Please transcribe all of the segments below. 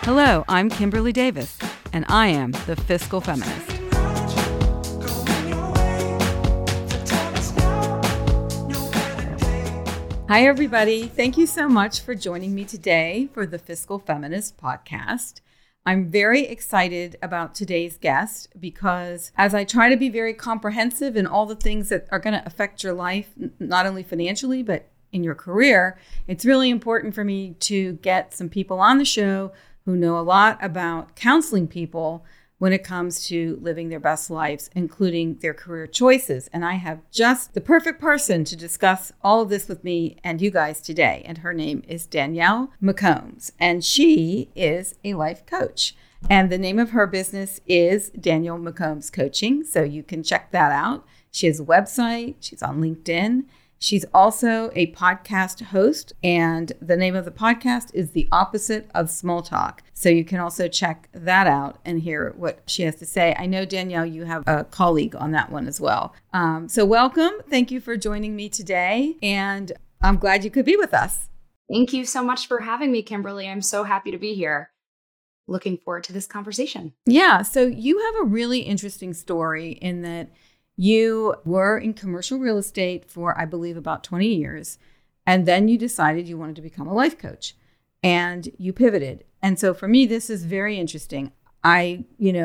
Hello, I'm Kimberly Davis, and I am the Fiscal Feminist. Hi, everybody. Thank you so much for joining me today for the Fiscal Feminist podcast. I'm very excited about today's guest because as I try to be very comprehensive in all the things that are going to affect your life, not only financially, but in your career, it's really important for me to get some people on the show who know a lot about counseling people when it comes to living their best lives, including their career choices. And I have just the perfect person to discuss all of this with me and you guys today. And her name is Danielle McCombs, and she is a life coach. And the name of her business is Danielle McCombs Coaching. So you can check that out. She has a website. She's on LinkedIn. She's also a podcast host, and the name of the podcast is The Opposite of Small Talk. So you can also check that out and hear what she has to say. I know, Danielle, you have a colleague on that one as well. So welcome. Thank you for joining me today, and I'm glad you could be with us. Thank you so much for having me, Kimberly. I'm so happy to be here. Looking forward to this conversation. Yeah, so you have a really interesting story in that you were in commercial real estate for, I believe, about 20 years. And then you decided you wanted to become a life coach and you pivoted. And so for me, this is very interesting. I,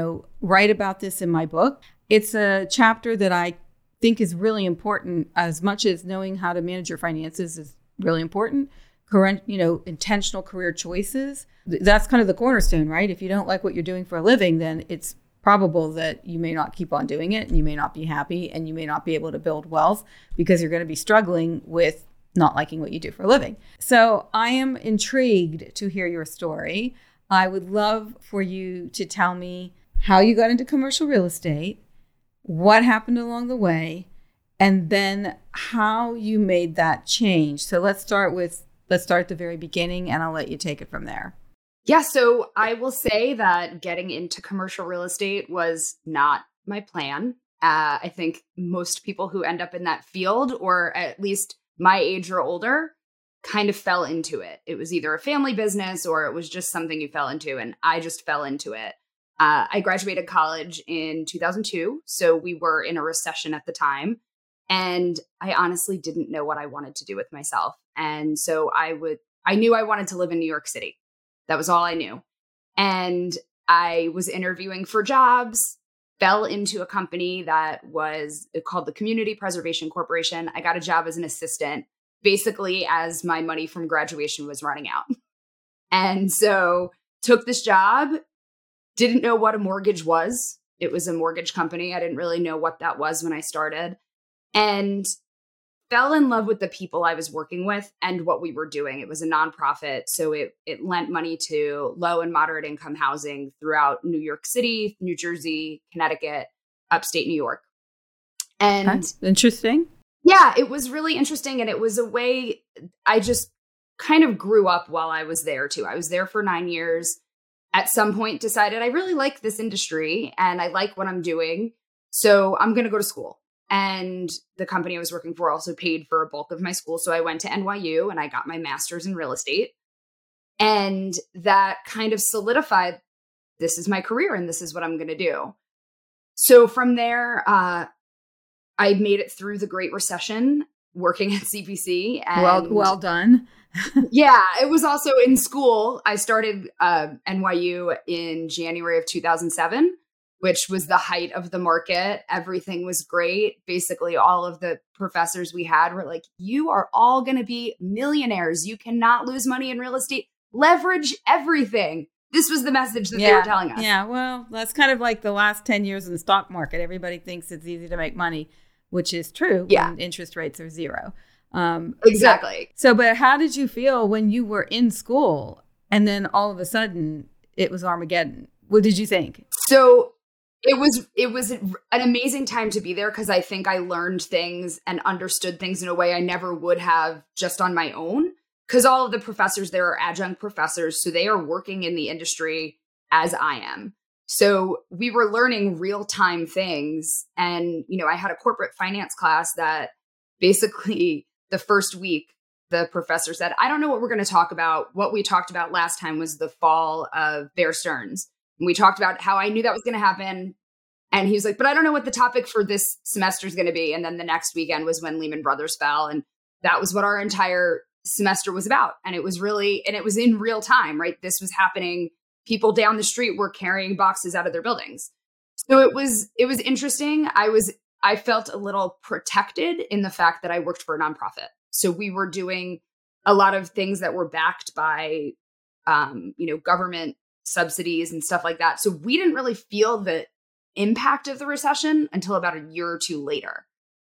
write about this in my book. It's a chapter that I think is really important, as much as knowing how to manage your finances is really important. Current, intentional career choices. That's kind of the cornerstone, right? If you don't like what you're doing for a living, then it's probable that you may not keep on doing it and you may not be happy and you may not be able to build wealth because you're going to be struggling with not liking what you do for a living. So I am intrigued to hear your story. I would love for you to tell me how you got into commercial real estate, what happened along the way, and then how you made that change. So let's start at the very beginning and I'll let you take it from there. Yeah, so I will say that getting into commercial real estate was not my plan. I think most people who end up in that field, or at least my age or older, kind of fell into it. It was either a family business or it was just something you fell into, and I just fell into it. I graduated college in 2002, so we were in a recession at the time, and I honestly didn't know what I wanted to do with myself. And so I knew I wanted to live in New York City. That was all I knew. And I was interviewing for jobs, fell into a company that was called the Community Preservation Corporation. I got a job as an assistant, basically as my money from graduation was running out. And so took this job, didn't know what a mortgage was. It was a mortgage company. I didn't really know what that was when I started. And fell in love with the people I was working with and what we were doing. It was a nonprofit, so it lent money to low and moderate income housing throughout New York City, New Jersey, Connecticut, upstate New York. And that's interesting. Yeah, it was really interesting. And it was a way I just kind of grew up while I was there too. I was there for 9 years. At some point decided I really like this industry and I like what I'm doing. So I'm going to go to school. And the company I was working for also paid for a bulk of my school. So I went to NYU and I got my master's in real estate. And that kind of solidified, this is my career and this is what I'm going to do. So from there, I made it through the Great Recession working at CPC. And well done. Yeah, it was also in school. I started NYU in January of 2007. Which was the height of the market. Everything was great. Basically, all of the professors we had were like, you are all going to be millionaires. You cannot lose money in real estate. Leverage everything. This was the message that they were telling us. Yeah, well, that's kind of like the last 10 years in the stock market. Everybody thinks it's easy to make money, which is true when interest rates are zero. Exactly. But how did you feel when you were in school and then all of a sudden it was Armageddon? What did you think? So it was an amazing time to be there because I think I learned things and understood things in a way I never would have just on my own. Because all of the professors there are adjunct professors, so they are working in the industry as I am. So we were learning real-time things. And, I had a corporate finance class that basically the first week the professor said, I don't know what we're going to talk about. What we talked about last time was the fall of Bear Stearns. And we talked about how I knew that was going to happen. And he was like, but I don't know what the topic for this semester is going to be. And then the next weekend was when Lehman Brothers fell. And that was what our entire semester was about. And it was in real time, right? This was happening. People down the street were carrying boxes out of their buildings. So it was interesting. I felt a little protected in the fact that I worked for a nonprofit. So we were doing a lot of things that were backed by, government subsidies and stuff like that. So we didn't really feel the impact of the recession until about a year or two later,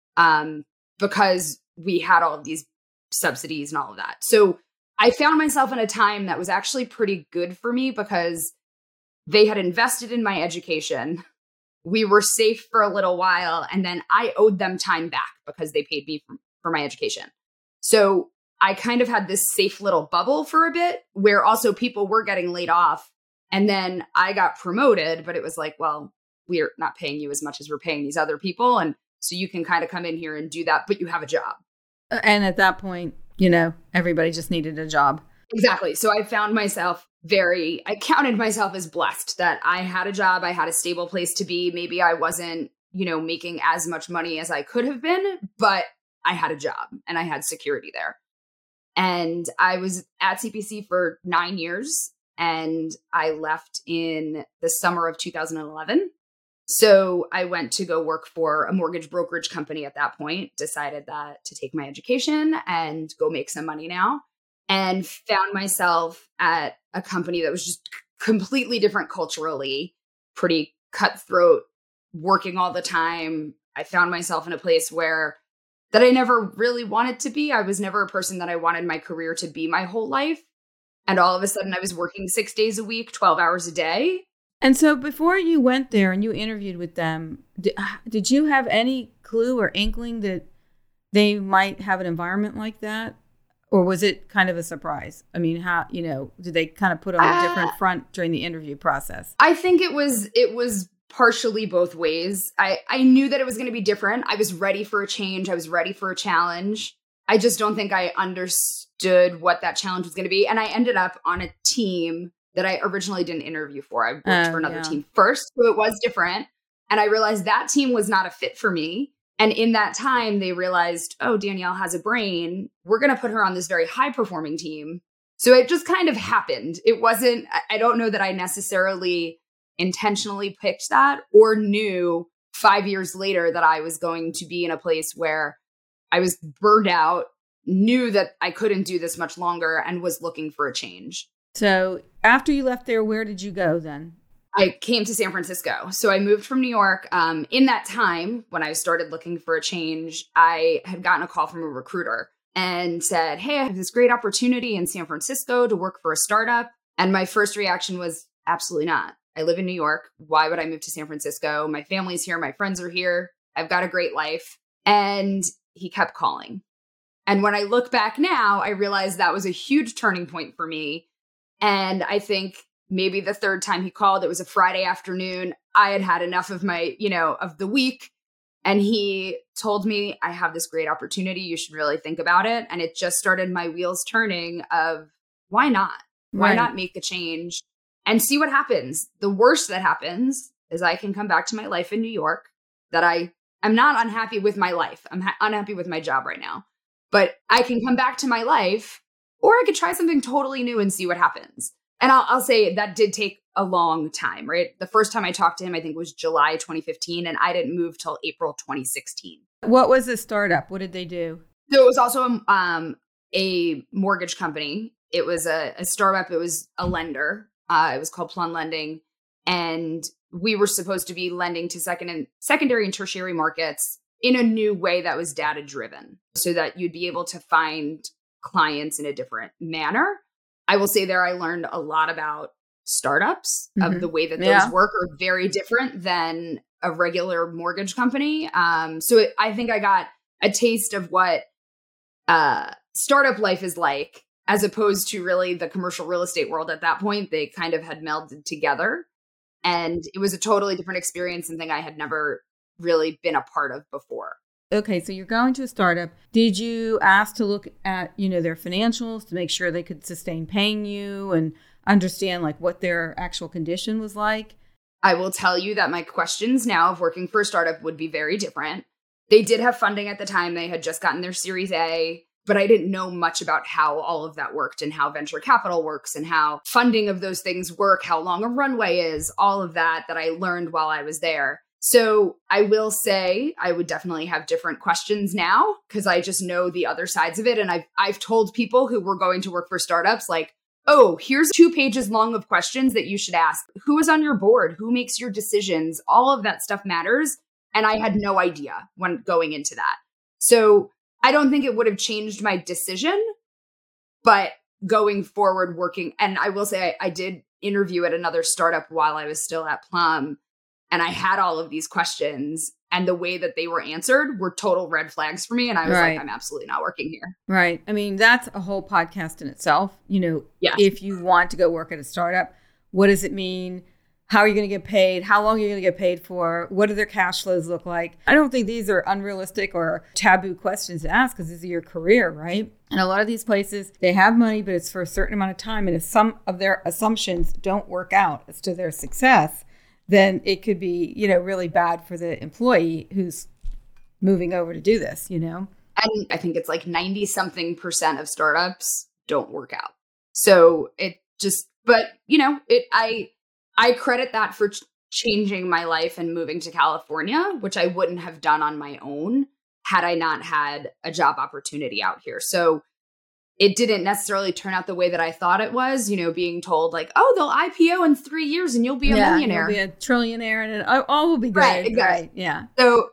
because we had all of these subsidies and all of that. So I found myself in a time that was actually pretty good for me because they had invested in my education. We were safe for a little while, and then I owed them time back because they paid me for my education. So I kind of had this safe little bubble for a bit where also people were getting laid off. And then I got promoted, but it was like, well, we're not paying you as much as we're paying these other people. And so you can kind of come in here and do that, but you have a job. And at that point, everybody just needed a job. Exactly. So I found myself I counted myself as blessed that I had a job. I had a stable place to be. Maybe I wasn't, making as much money as I could have been, but I had a job and I had security there. And I was at CPC for 9 years and I left in the summer of 2011. So I went to go work for a mortgage brokerage company at that point, decided that to take my education and go make some money now, and found myself at a company that was just completely different culturally, pretty cutthroat, working all the time. I found myself in a place that I never really wanted to be. I was never a person that I wanted my career to be my whole life. And all of a sudden I was working 6 days a week, 12 hours a day. And so before you went there and you interviewed with them, did you have any clue or inkling that they might have an environment like that? Or was it kind of a surprise? I mean, how, did they kind of put on a different front during the interview process? I think it was partially both ways. I knew that it was going to be different. I was ready for a change. I was ready for a challenge. I just don't think I understood what that challenge was going to be. And I ended up on a team that I originally didn't interview for. I worked for another team first, so it was different. And I realized that team was not a fit for me. And in that time, they realized, oh, Danielle has a brain. We're going to put her on this very high performing team. So it just kind of happened. It wasn't, I don't know that I necessarily intentionally picked that or knew 5 years later that I was going to be in a place where I was burned out, knew that I couldn't do this much longer, and was looking for a change. So after you left there, where did you go then? I came to San Francisco. So I moved from New York. In that time, when I started looking for a change, I had gotten a call from a recruiter and said, hey, I have this great opportunity in San Francisco to work for a startup. And my first reaction was, absolutely not. I live in New York. Why would I move to San Francisco? My family's here. My friends are here. I've got a great life. And he kept calling. And when I look back now, I realized that was a huge turning point for me. And I think maybe the third time he called, it was a Friday afternoon. I had had enough of my, of the week. And he told me, I have this great opportunity. You should really think about it. And it just started my wheels turning of why not? Why not make a change and see what happens? The worst that happens is I can come back to my life in New York, that I'm not unhappy with my life. I'm unhappy with my job right now, but I can come back to my life, or I could try something totally new and see what happens. And I'll say that did take a long time, right? The first time I talked to him, I think was July 2015, and I didn't move till April 2016. What was the startup? What did they do? So it was also a mortgage company. It was a startup. It was a lender. It was called Plun Lending. And we were supposed to be lending to secondary and tertiary markets in a new way that was data driven, so that you'd be able to find clients in a different manner. I will say there I learned a lot about startups, of the way that those work are very different than a regular mortgage company. I think I got a taste of what startup life is like, as opposed to really the commercial real estate world at that point. They kind of had melded together. And it was a totally different experience, something I had never really been a part of before. okay, so you're going to a startup. Did you ask to look at, their financials to make sure they could sustain paying you and understand like what their actual condition was like? I will tell you that my questions now of working for a startup would be very different. They did have funding at the time. They had just gotten their Series A, but I didn't know much about how all of that worked and how venture capital works and how funding of those things work, how long a runway is, all of that I learned while I was there. So I will say I would definitely have different questions now because I just know the other sides of it. And I've told people who were going to work for startups like, oh, here's 2 pages long of questions that you should ask. Who is on your board? Who makes your decisions? All of that stuff matters. And I had no idea when going into that. So I don't think it would have changed my decision, but going forward working, and I will say I did interview at another startup while I was still at Plum, and I had all of these questions, and the way that they were answered were total red flags for me. And I was like, I'm absolutely not working here. Right. I mean, that's a whole podcast in itself. Yes. If you want to go work at a startup, what does it mean? How are you going to get paid? How long are you going to get paid for? What do their cash flows look like? I don't think these are unrealistic or taboo questions to ask because this is your career, right? And a lot of these places, they have money, but it's for a certain amount of time. And if some of their assumptions don't work out as to their success, then it could be, really bad for the employee who's moving over to do this, And I think it's like 90-something% of startups don't work out. So it just, but, I credit that for changing my life and moving to California, which I wouldn't have done on my own had I not had a job opportunity out here. So it didn't necessarily turn out the way that I thought it was, being told like, oh, they'll IPO in 3 years and you'll be a millionaire. You'll be a trillionaire and all will be good. Right, exactly. Right, yeah. So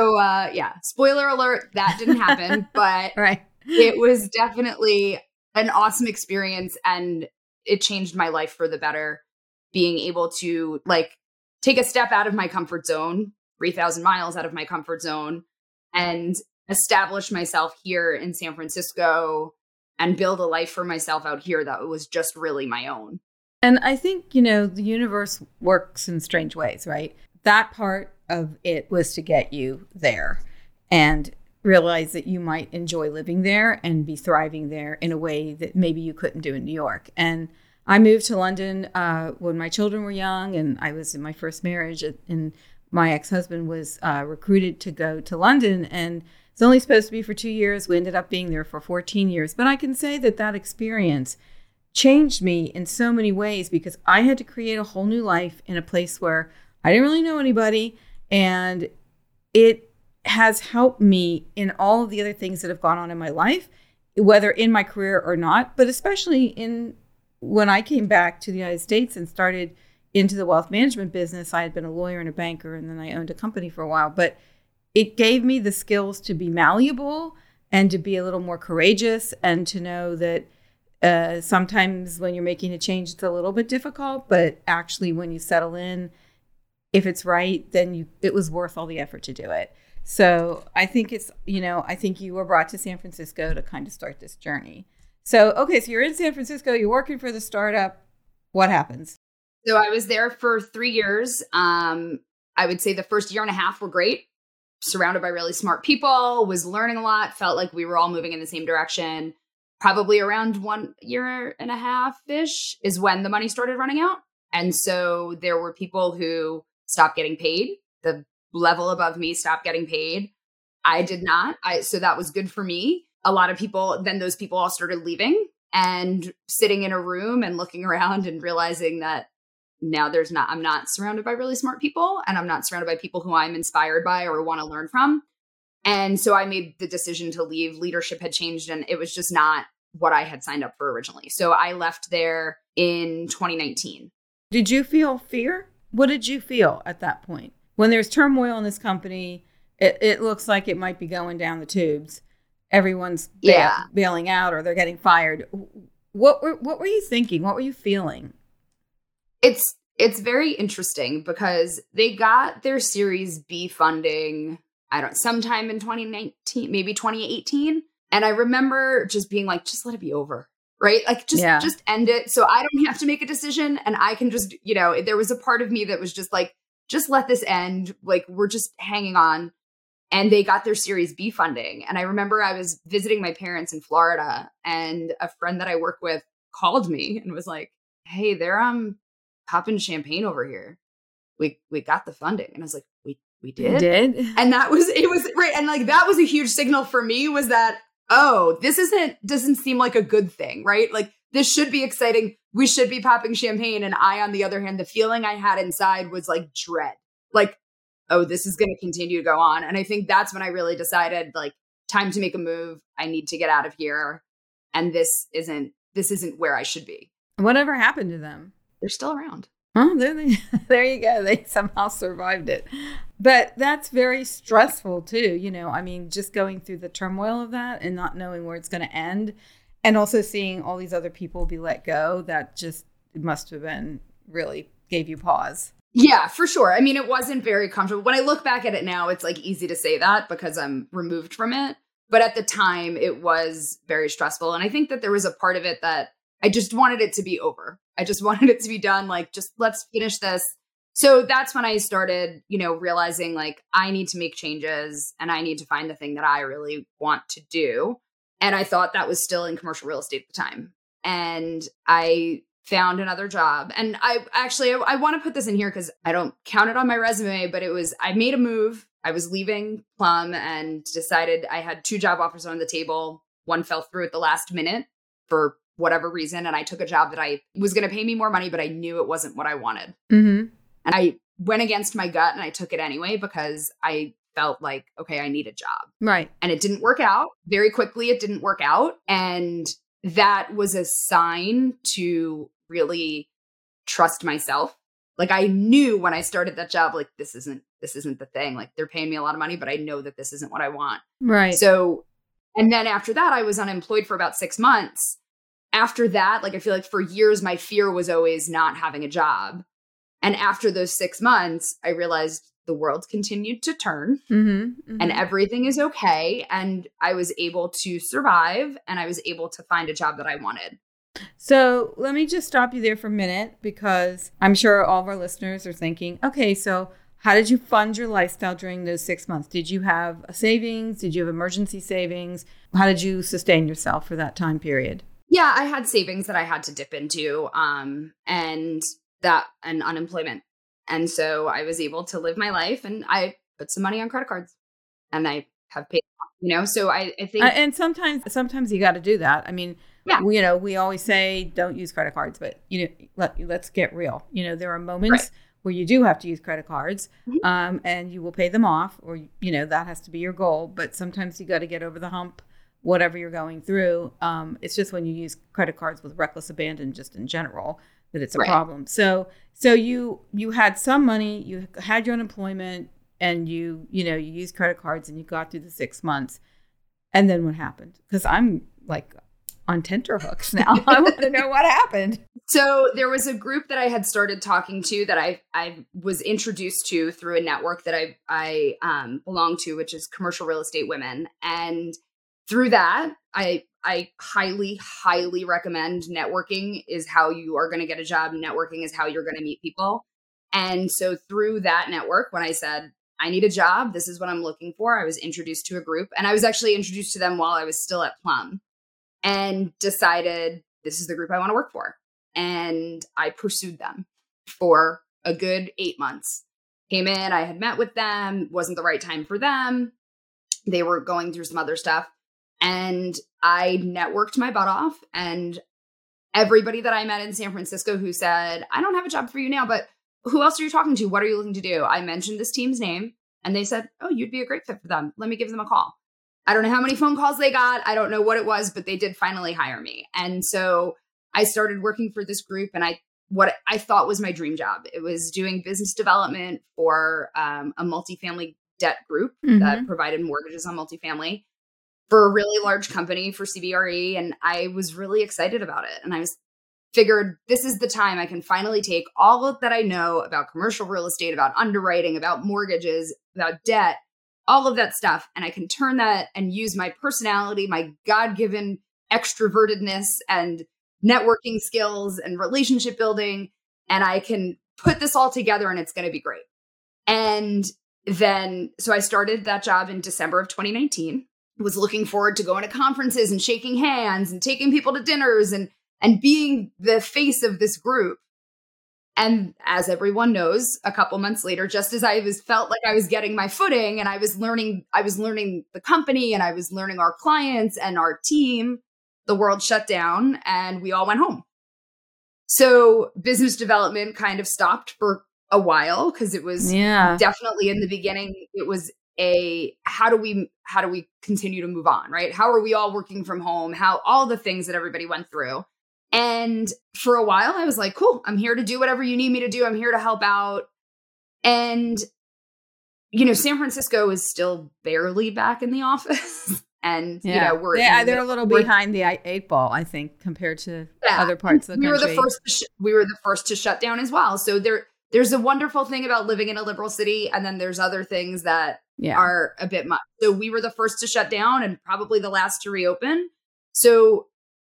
spoiler alert, that didn't happen, but right. It was definitely an awesome experience and it changed my life for the better, being able to like take a step out of my comfort zone, 3,000 miles out of my comfort zone, and establish myself here in San Francisco and build a life for myself out here that was just really my own. And I think, the universe works in strange ways, right? That part of it was to get you there and realize that you might enjoy living there and be thriving there in a way that maybe you couldn't do in New York. And I moved to London when my children were young and I was in my first marriage, and my ex-husband was recruited to go to London, and it's only supposed to be for 2 years. We ended up being there for 14 years. But I can say that experience changed me in so many ways because I had to create a whole new life in a place where I didn't really know anybody. And it has helped me in all of the other things that have gone on in my life, whether in my career or not, but especially when I came back to the United States and started into the wealth management business. I had been a lawyer and a banker, and then I owned a company for a while. But it gave me the skills to be malleable and to be a little more courageous and to know that sometimes when you're making a change, it's a little bit difficult. But actually, when you settle in, if it's right, then it was worth all the effort to do it. So I think I think you were brought to San Francisco to kind of start this journey. So, okay, so you're in San Francisco, you're working for the startup. What happens? So I was there for 3 years. I would say the first year and a half were great. Surrounded by really smart people, was learning a lot, felt like we were all moving in the same direction. Probably around 1 year and a half-ish is when the money started running out. And so there were people who stopped getting paid. The level above me stopped getting paid. I did not. So that was good for me. A lot of people, then those people all started leaving and sitting in a room and looking around and realizing that now I'm not surrounded by really smart people, and I'm not surrounded by people who I'm inspired by or want to learn from. And so I made the decision to leave. Leadership had changed and it was just not what I had signed up for originally. So I left there in 2019. Did you feel fear? What did you feel at that point? When there's turmoil in this company, it looks like it might be going down the tubes. Everyone's bailing out or they're getting fired. What were you thinking? What were you feeling? It's very interesting because they got their Series B funding, sometime in 2019, maybe 2018. And I remember just being like, just let it be over, right? Like just end it. So I don't have to make a decision and I can just, there was a part of me that was just like, just let this end. Like we're just hanging on. and they got their Series B funding. And I remember I was visiting my parents in Florida, and a friend that I work with called me and was like, "Hey, they're popping champagne over here. We got the funding." And I was like, we did? You did? And it was right. And like, that was a huge signal for me, was that, oh, this doesn't seem like a good thing, right? Like, this should be exciting. We should be popping champagne. And I, on the other hand, the feeling I had inside was like dread, like, oh, this is going to continue to go on. And I think that's when I really decided, like, time to make a move. I need to get out of here. And this isn't where I should be. Whatever happened to them? They're still around. Oh, there you go. They somehow survived it. But that's very stressful too. You know, I mean, just going through the turmoil of that and not knowing where it's going to end. And also seeing all these other people be let go, that just must have been really gave you pause. Yeah, for sure. I mean, it wasn't very comfortable. When I look back at it now, it's like easy to say that because I'm removed from it. But at the time, it was very stressful. And I think that there was a part of it that I just wanted it to be over. I just wanted it to be done. Like, just let's finish this. So that's when I started, realizing like I need to make changes and I need to find the thing that I really want to do. And I thought that was still in commercial real estate at the time. And I found another job. And I want to put this in here because I don't count it on my resume, but I made a move. I was leaving Plum and decided I had 2 job offers on the table. One fell through at the last minute for whatever reason. And I took a job that I was going to pay me more money, but I knew it wasn't what I wanted. Mm-hmm. And I went against my gut and I took it anyway because I felt like, okay, I need a job. Right. And it didn't work out. Very quickly, it didn't work out. And that was a sign to really trust myself. Like, I knew when I started that job, like, this isn't the thing. Like, they're paying me a lot of money, but I know that this isn't what I want. Right. So, and then after that, I was unemployed for about 6 months. After that, like, I feel like for years, my fear was always not having a job. And after those 6 months, I realized the world continued to turn and everything is okay. And I was able to survive and I was able to find a job that I wanted. So let me just stop you there for a minute, because I'm sure all of our listeners are thinking, okay, so how did you fund your lifestyle during those 6 months? Did you have a savings? Did you have emergency savings? How did you sustain yourself for that time period? Yeah, I had savings that I had to dip into and unemployment. And so I was able to live my life and I put some money on credit cards and I have paid, so I think. And sometimes you got to do that. I mean, yeah. We always say don't use credit cards, but, let's get real. There are moments where you do have to use credit cards and you will pay them off or, that has to be your goal. But sometimes you got to get over the hump, whatever you're going through. It's just when you use credit cards with reckless abandon, just in general, that it's a problem. So you had some money, you had your unemployment, and you used credit cards and you got through the 6 months. And then what happened? Because I'm like on tenterhooks now. I want to know what happened. So there was a group that I had started talking to that I was introduced to through a network that I belong to, which is Commercial Real Estate Women. And through that, I highly, highly recommend networking is how you are going to get a job. Networking is how you're going to meet people. And so through that network, when I said, I need a job, this is what I'm looking for, I was introduced to a group. And I was actually introduced to them while I was still at Plum and decided this is the group I want to work for. And I pursued them for a good 8 months. Came in, I had met with them, wasn't the right time for them. They were going through some other stuff. And I networked my butt off, and everybody that I met in San Francisco who said, I don't have a job for you now, but who else are you talking to? What are you looking to do? I mentioned this team's name and they said, oh, you'd be a great fit for them. Let me give them a call. I don't know how many phone calls they got. I don't know what it was, but they did finally hire me. And so I started working for this group, and what I thought was my dream job. It was doing business development for a multifamily debt group that provided mortgages on multifamily for a really large company for CBRE. And I was really excited about it. And I figured this is the time I can finally take all of that I know about commercial real estate, about underwriting, about mortgages, about debt, all of that stuff. And I can turn that and use my personality, my God-given extrovertedness and networking skills and relationship building. And I can put this all together and it's going to be great. And then, so I started that job in December of 2019, was looking forward to going to conferences and shaking hands and taking people to dinners and being the face of this group. And as everyone knows, a couple months later, just as I felt like I was getting my footing and I was learning the company and I was learning our clients and our team, the world shut down and we all went home. So business development kind of stopped for a while because it was definitely in the beginning, it was how do we continue to move on, right? How are we all working from home? How all the things that everybody went through. And for a while I was like, cool, I'm here to do whatever you need me to do. I'm here to help out. And, San Francisco is still barely back in the office. And, they're a little behind the 8 ball, I think, compared to other parts of the country. We were the first to shut down as well. So there's a wonderful thing about living in a liberal city. And then there's other things that are a bit much. So we were the first to shut down and probably the last to reopen. So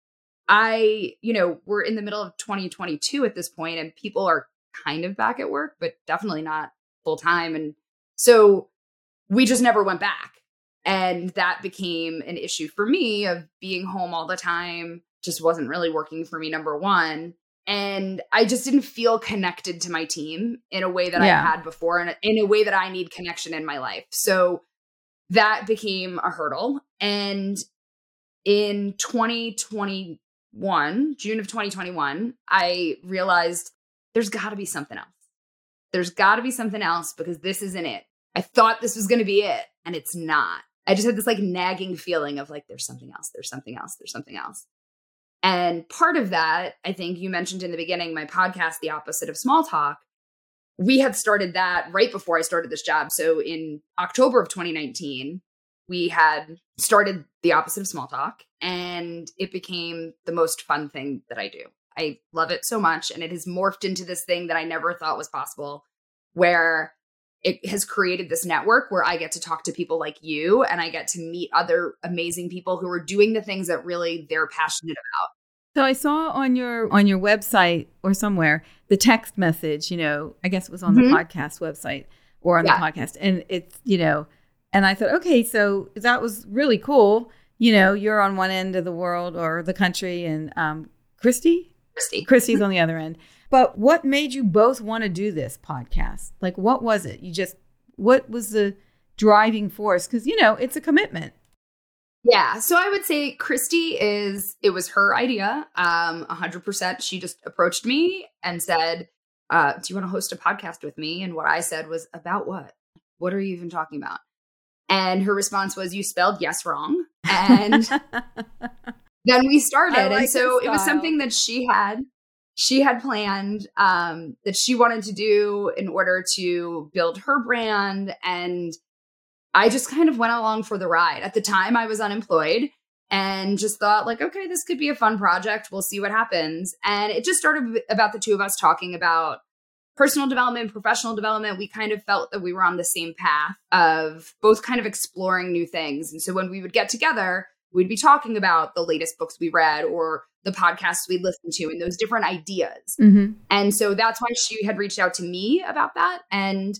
we're in the middle of 2022 at this point and people are kind of back at work, but definitely not full time. And so we just never went back. And that became an issue for me of being home all the time, just wasn't really working for me, number one. And I just didn't feel connected to my team in a way that I had before and in a way that I need connection in my life. So that became a hurdle. And in 2021, June of 2021, I realized there's got to be something else. There's got to be something else because this isn't it. I thought this was going to be it and it's not. I just had this like nagging feeling of like, there's something else, there's something else, there's something else. And part of that, I think you mentioned in the beginning, my podcast, The Opposite of Small Talk, we had started that right before I started this job. So in October of 2019, we had started The Opposite of Small Talk and it became the most fun thing that I do. I love it so much. And it has morphed into this thing that I never thought was possible, where it has created this network where I get to talk to people like you and I get to meet other amazing people who are doing the things that really they're passionate about. So I saw on your website or somewhere, the text message, I guess it was on the podcast website or on the podcast. And it's, and I thought, okay, so that was really cool. You're on one end of the world or the country and Christy's on the other end. But what made you both want to do this podcast? Like, what was it? What was the driving force? Because, it's a commitment. Yeah. So I would say Christy it was her idea. 100%. She just approached me and said, do you want to host a podcast with me? And what I said was, about what? What are you even talking about? And her response was, you spelled yes wrong. And then we started. And so it was something that she had planned that she wanted to do in order to build her brand. And I just kind of went along for the ride. At the time, I was unemployed and just thought like, okay, this could be a fun project. We'll see what happens. And it just started about the two of us talking about personal development, professional development. We kind of felt that we were on the same path of both kind of exploring new things. And so when we would get together, we'd be talking about the latest books we read or the podcasts we listened to and those different ideas. Mm-hmm. And so that's why she had reached out to me about that. And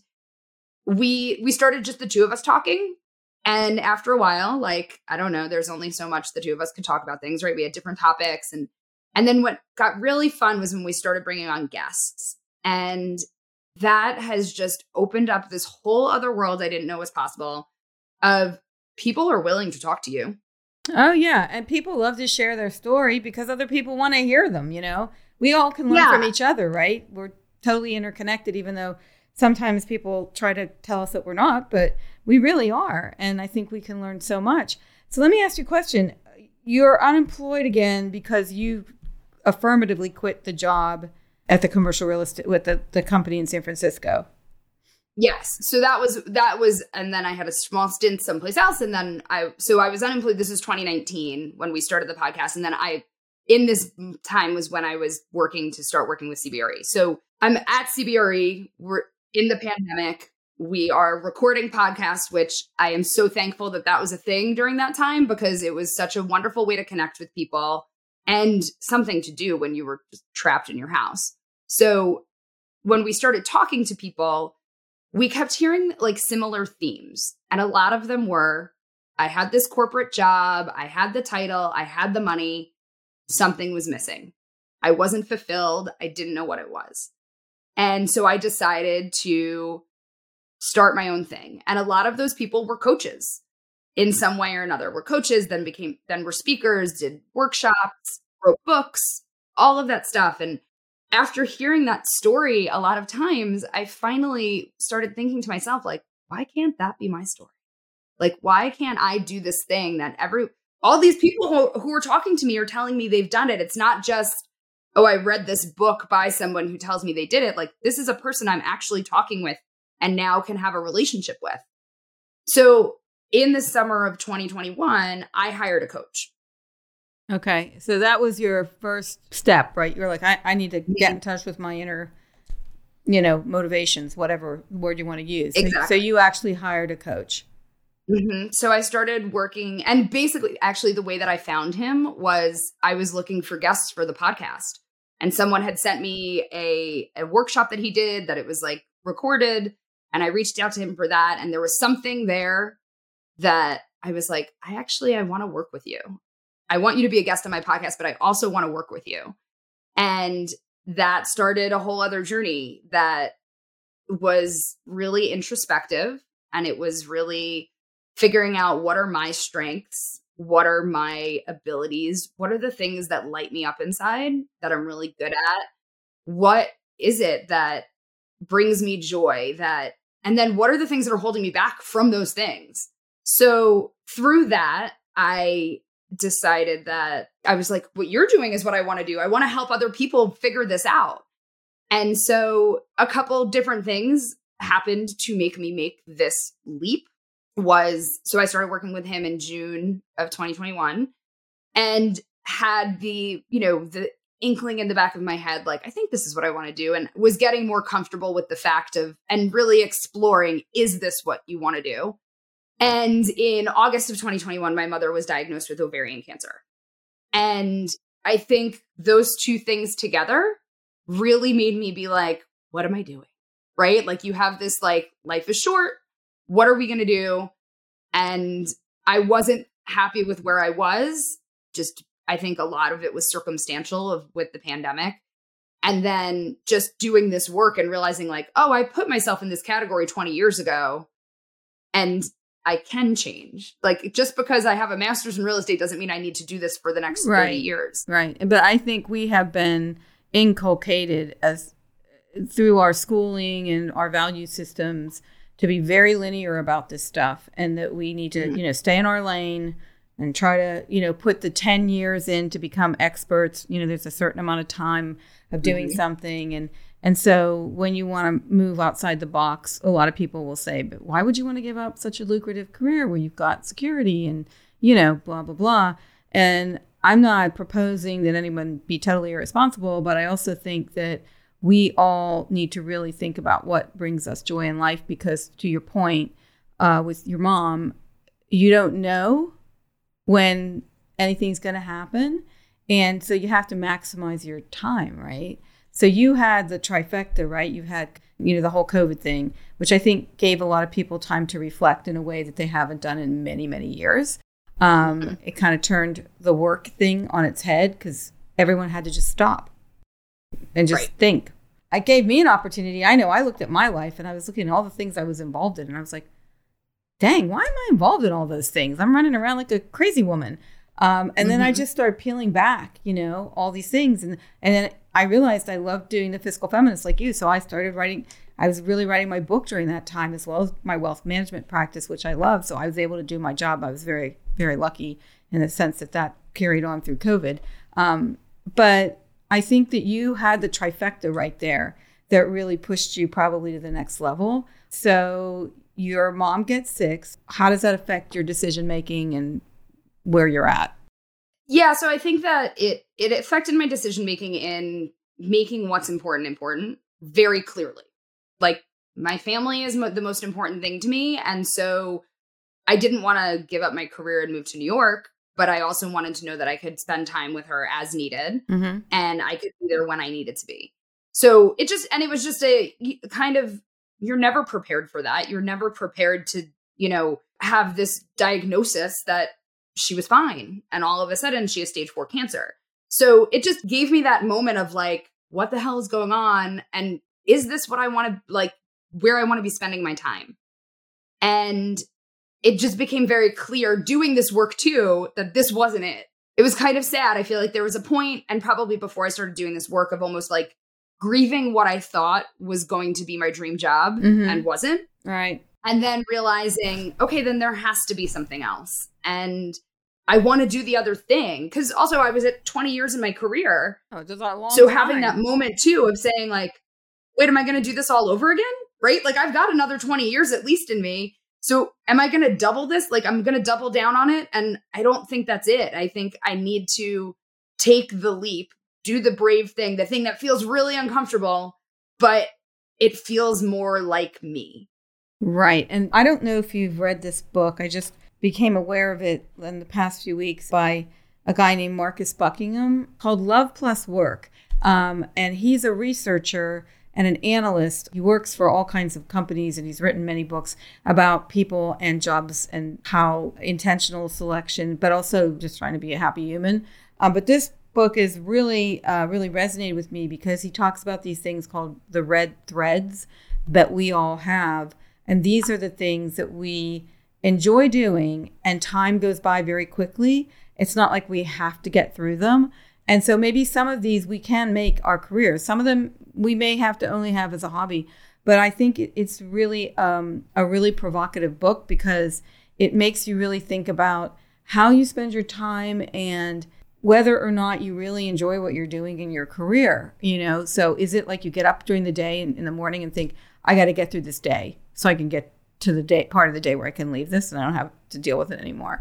we started just the two of us talking. And after a while, like, I don't know, there's only so much the two of us could talk about things, right? We had different topics. And then what got really fun was when we started bringing on guests. And that has just opened up this whole other world I didn't know was possible of people are willing to talk to you. Oh, yeah. And people love to share their story because other people want to hear them, We all can learn from each other, right? We're totally interconnected, even though sometimes people try to tell us that we're not, but we really are. And I think we can learn so much. So let me ask you a question. You're unemployed again because you affirmatively quit the job at the commercial real estate with the company in San Francisco. Yes. So that was, and then I had a small stint someplace else. And then I was unemployed. This is 2019 when we started the podcast. And then in this time was when I was start working with CBRE. So I'm at CBRE. We're in the pandemic. We are recording podcasts, which I am so thankful that was a thing during that time because it was such a wonderful way to connect with people and something to do when you were just trapped in your house. So when we started talking to people, we kept hearing like similar themes. And a lot of them were, I had this corporate job, I had the title, I had the money, something was missing. I wasn't fulfilled. I didn't know what it was. And so I decided to start my own thing. And a lot of those people were coaches in some way or another. Were coaches, then were speakers, did workshops, wrote books, all of that stuff. And after hearing that story a lot of times, I finally started thinking to myself, like, why can't that be my story? Like, why can't I do this thing that all these people who are talking to me are telling me they've done it? It's not just, oh, I read this book by someone who tells me they did it. Like, this is a person I'm actually talking with and now can have a relationship with. So in the summer of 2021, I hired a coach. Okay. So that was your first step, right? You're like, I need to get in touch with my inner, motivations, whatever word you want to use. Exactly. So you actually hired a coach. Mm-hmm. So I started working, and basically, actually, the way that I found him was I was looking for guests for the podcast, and someone had sent me a workshop that he did that it was like recorded, and I reached out to him for that, and there was something there that I was like, I want to work with you. I want you to be a guest on my podcast, but I also want to work with you. And that started a whole other journey that was really introspective, and it was really figuring out what are my strengths, what are my abilities, what are the things that light me up inside that I'm really good at, what is it that brings me joy, and then what are the things that are holding me back from those things. So through that, I decided that I was like, what you're doing is what I want to do. I want to help other people figure this out. And so a couple different things happened to make me make this leap. So I started working with him in June of 2021 and had the inkling in the back of my head, like, I think this is what I want to do, and was getting more comfortable with the fact of, and really exploring, is this what you want to do? And in August of 2021, my mother was diagnosed with ovarian cancer. And I think those two things together really made me be like, what am I doing? Right? Like, you have this, like, life is short. What are we going to do? And I wasn't happy with where I was. Just, I think a lot of it was circumstantial with the pandemic. And then just doing this work and realizing, like, oh, I put myself in this category 20 years ago and I can change. Like, just because I have a master's in real estate doesn't mean I need to do this for the next 30 years. Right. But I think we have been inculcated through our schooling and our value systems to be very linear about this stuff, and that we need to, stay in our lane and try to, put the 10 years in to become experts. There's a certain amount of time of doing something. And so when you want to move outside the box, a lot of people will say, but why would you want to give up such a lucrative career where you've got security and, blah, blah, blah. And I'm not proposing that anyone be totally irresponsible, but I also think that we all need to really think about what brings us joy in life, because to your point with your mom, you don't know when anything's going to happen. And so you have to maximize your time, right? So you had the trifecta, right? You had, the whole COVID thing, which I think gave a lot of people time to reflect in a way that they haven't done in many, many years. It kind of turned the work thing on its head because everyone had to just stop and just think. It gave me an opportunity. I know I looked at my life and I was looking at all the things I was involved in, and I was like, dang, why am I involved in all those things? I'm running around like a crazy woman. And then I just started peeling back, all these things. And then I realized I loved doing the Fiscal Feminist like you. So I started writing. I was really writing my book during that time, as well as my wealth management practice, which I love. So I was able to do my job. I was very, very lucky in the sense that carried on through COVID. But I think that you had the trifecta right there that really pushed you probably to the next level. So your mom gets sick. How does that affect your decision making and where you're at? Yeah, so I think that it affected my decision making in making what's important very clearly. Like, my family is the most important thing to me, and so I didn't want to give up my career and move to New York, but I also wanted to know that I could spend time with her as needed, and I could be there when I needed to be. So it was just a kind of you're never prepared for that. You're never prepared to, have this diagnosis that she was fine. And all of a sudden she has stage 4 cancer. So it just gave me that moment of like, what the hell is going on? And is this what I want to, where I want to be spending my time? And it just became very clear doing this work too, that this wasn't it. It was kind of sad. I feel like there was a point, and probably before I started doing this work, of almost like grieving what I thought was going to be my dream job and wasn't. Right. And then realizing, okay, then there has to be something else. And I want to do the other thing. Because also I was at 20 years in my career. Oh, it's a long so time. Having that moment too of saying like, wait, am I going to do this all over again? Right? Like I've got another 20 years at least in me. So am I going to double this? Like I'm going to double down on it. And I don't think that's it. I think I need to take the leap, do the brave thing, the thing that feels really uncomfortable, but it feels more like me. Right. And I don't know if you've read this book. I just became aware of it in the past few weeks by a guy named Marcus Buckingham, called Love Plus Work. And he's a researcher and an analyst. He works for all kinds of companies, and he's written many books about people and jobs and how intentional selection, but also just trying to be a happy human. But this book is really resonated with me because he talks about these things called the red threads that we all have. And these are the things that we enjoy doing, and time goes by very quickly. It's not like we have to get through them. And so maybe some of these we can make our careers. Some of them we may have to only have as a hobby. But I think it's really a really provocative book because it makes you really think about how you spend your time and whether or not you really enjoy what you're doing in your career. So is it like you get up during the day in the morning and think, I got to get through this day so I can get to the day part of the day where I can leave this and I don't have to deal with it anymore.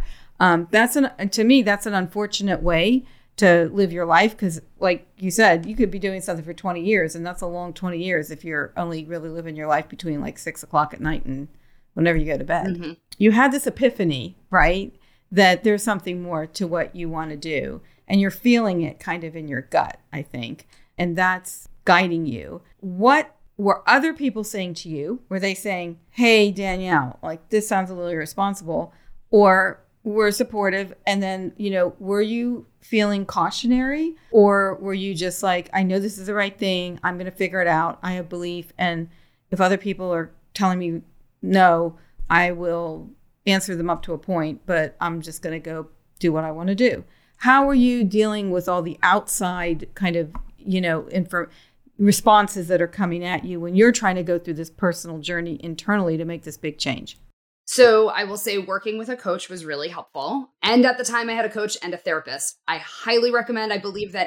To me, that's an unfortunate way to live your life because, like you said, you could be doing something for 20 years, and that's a long 20 years if you're only really living your life between like 6 o'clock at night and whenever you go to bed. Mm-hmm. You had this epiphany, right, that there's something more to what you want to do, and you're feeling it kind of in your gut, I think, and that's guiding you. What were other people saying to you? Were they saying, hey, Danielle, like this sounds a little irresponsible, or were supportive? And then, were you feeling cautionary, or were you just like, I know this is the right thing. I'm going to figure it out. I have belief. And if other people are telling me no, I will answer them up to a point, but I'm just going to go do what I want to do. How are you dealing with all the outside kind of, responses that are coming at you when you're trying to go through this personal journey internally to make this big change? So I will say working with a coach was really helpful. And at the time I had a coach and a therapist. I highly recommend. I believe that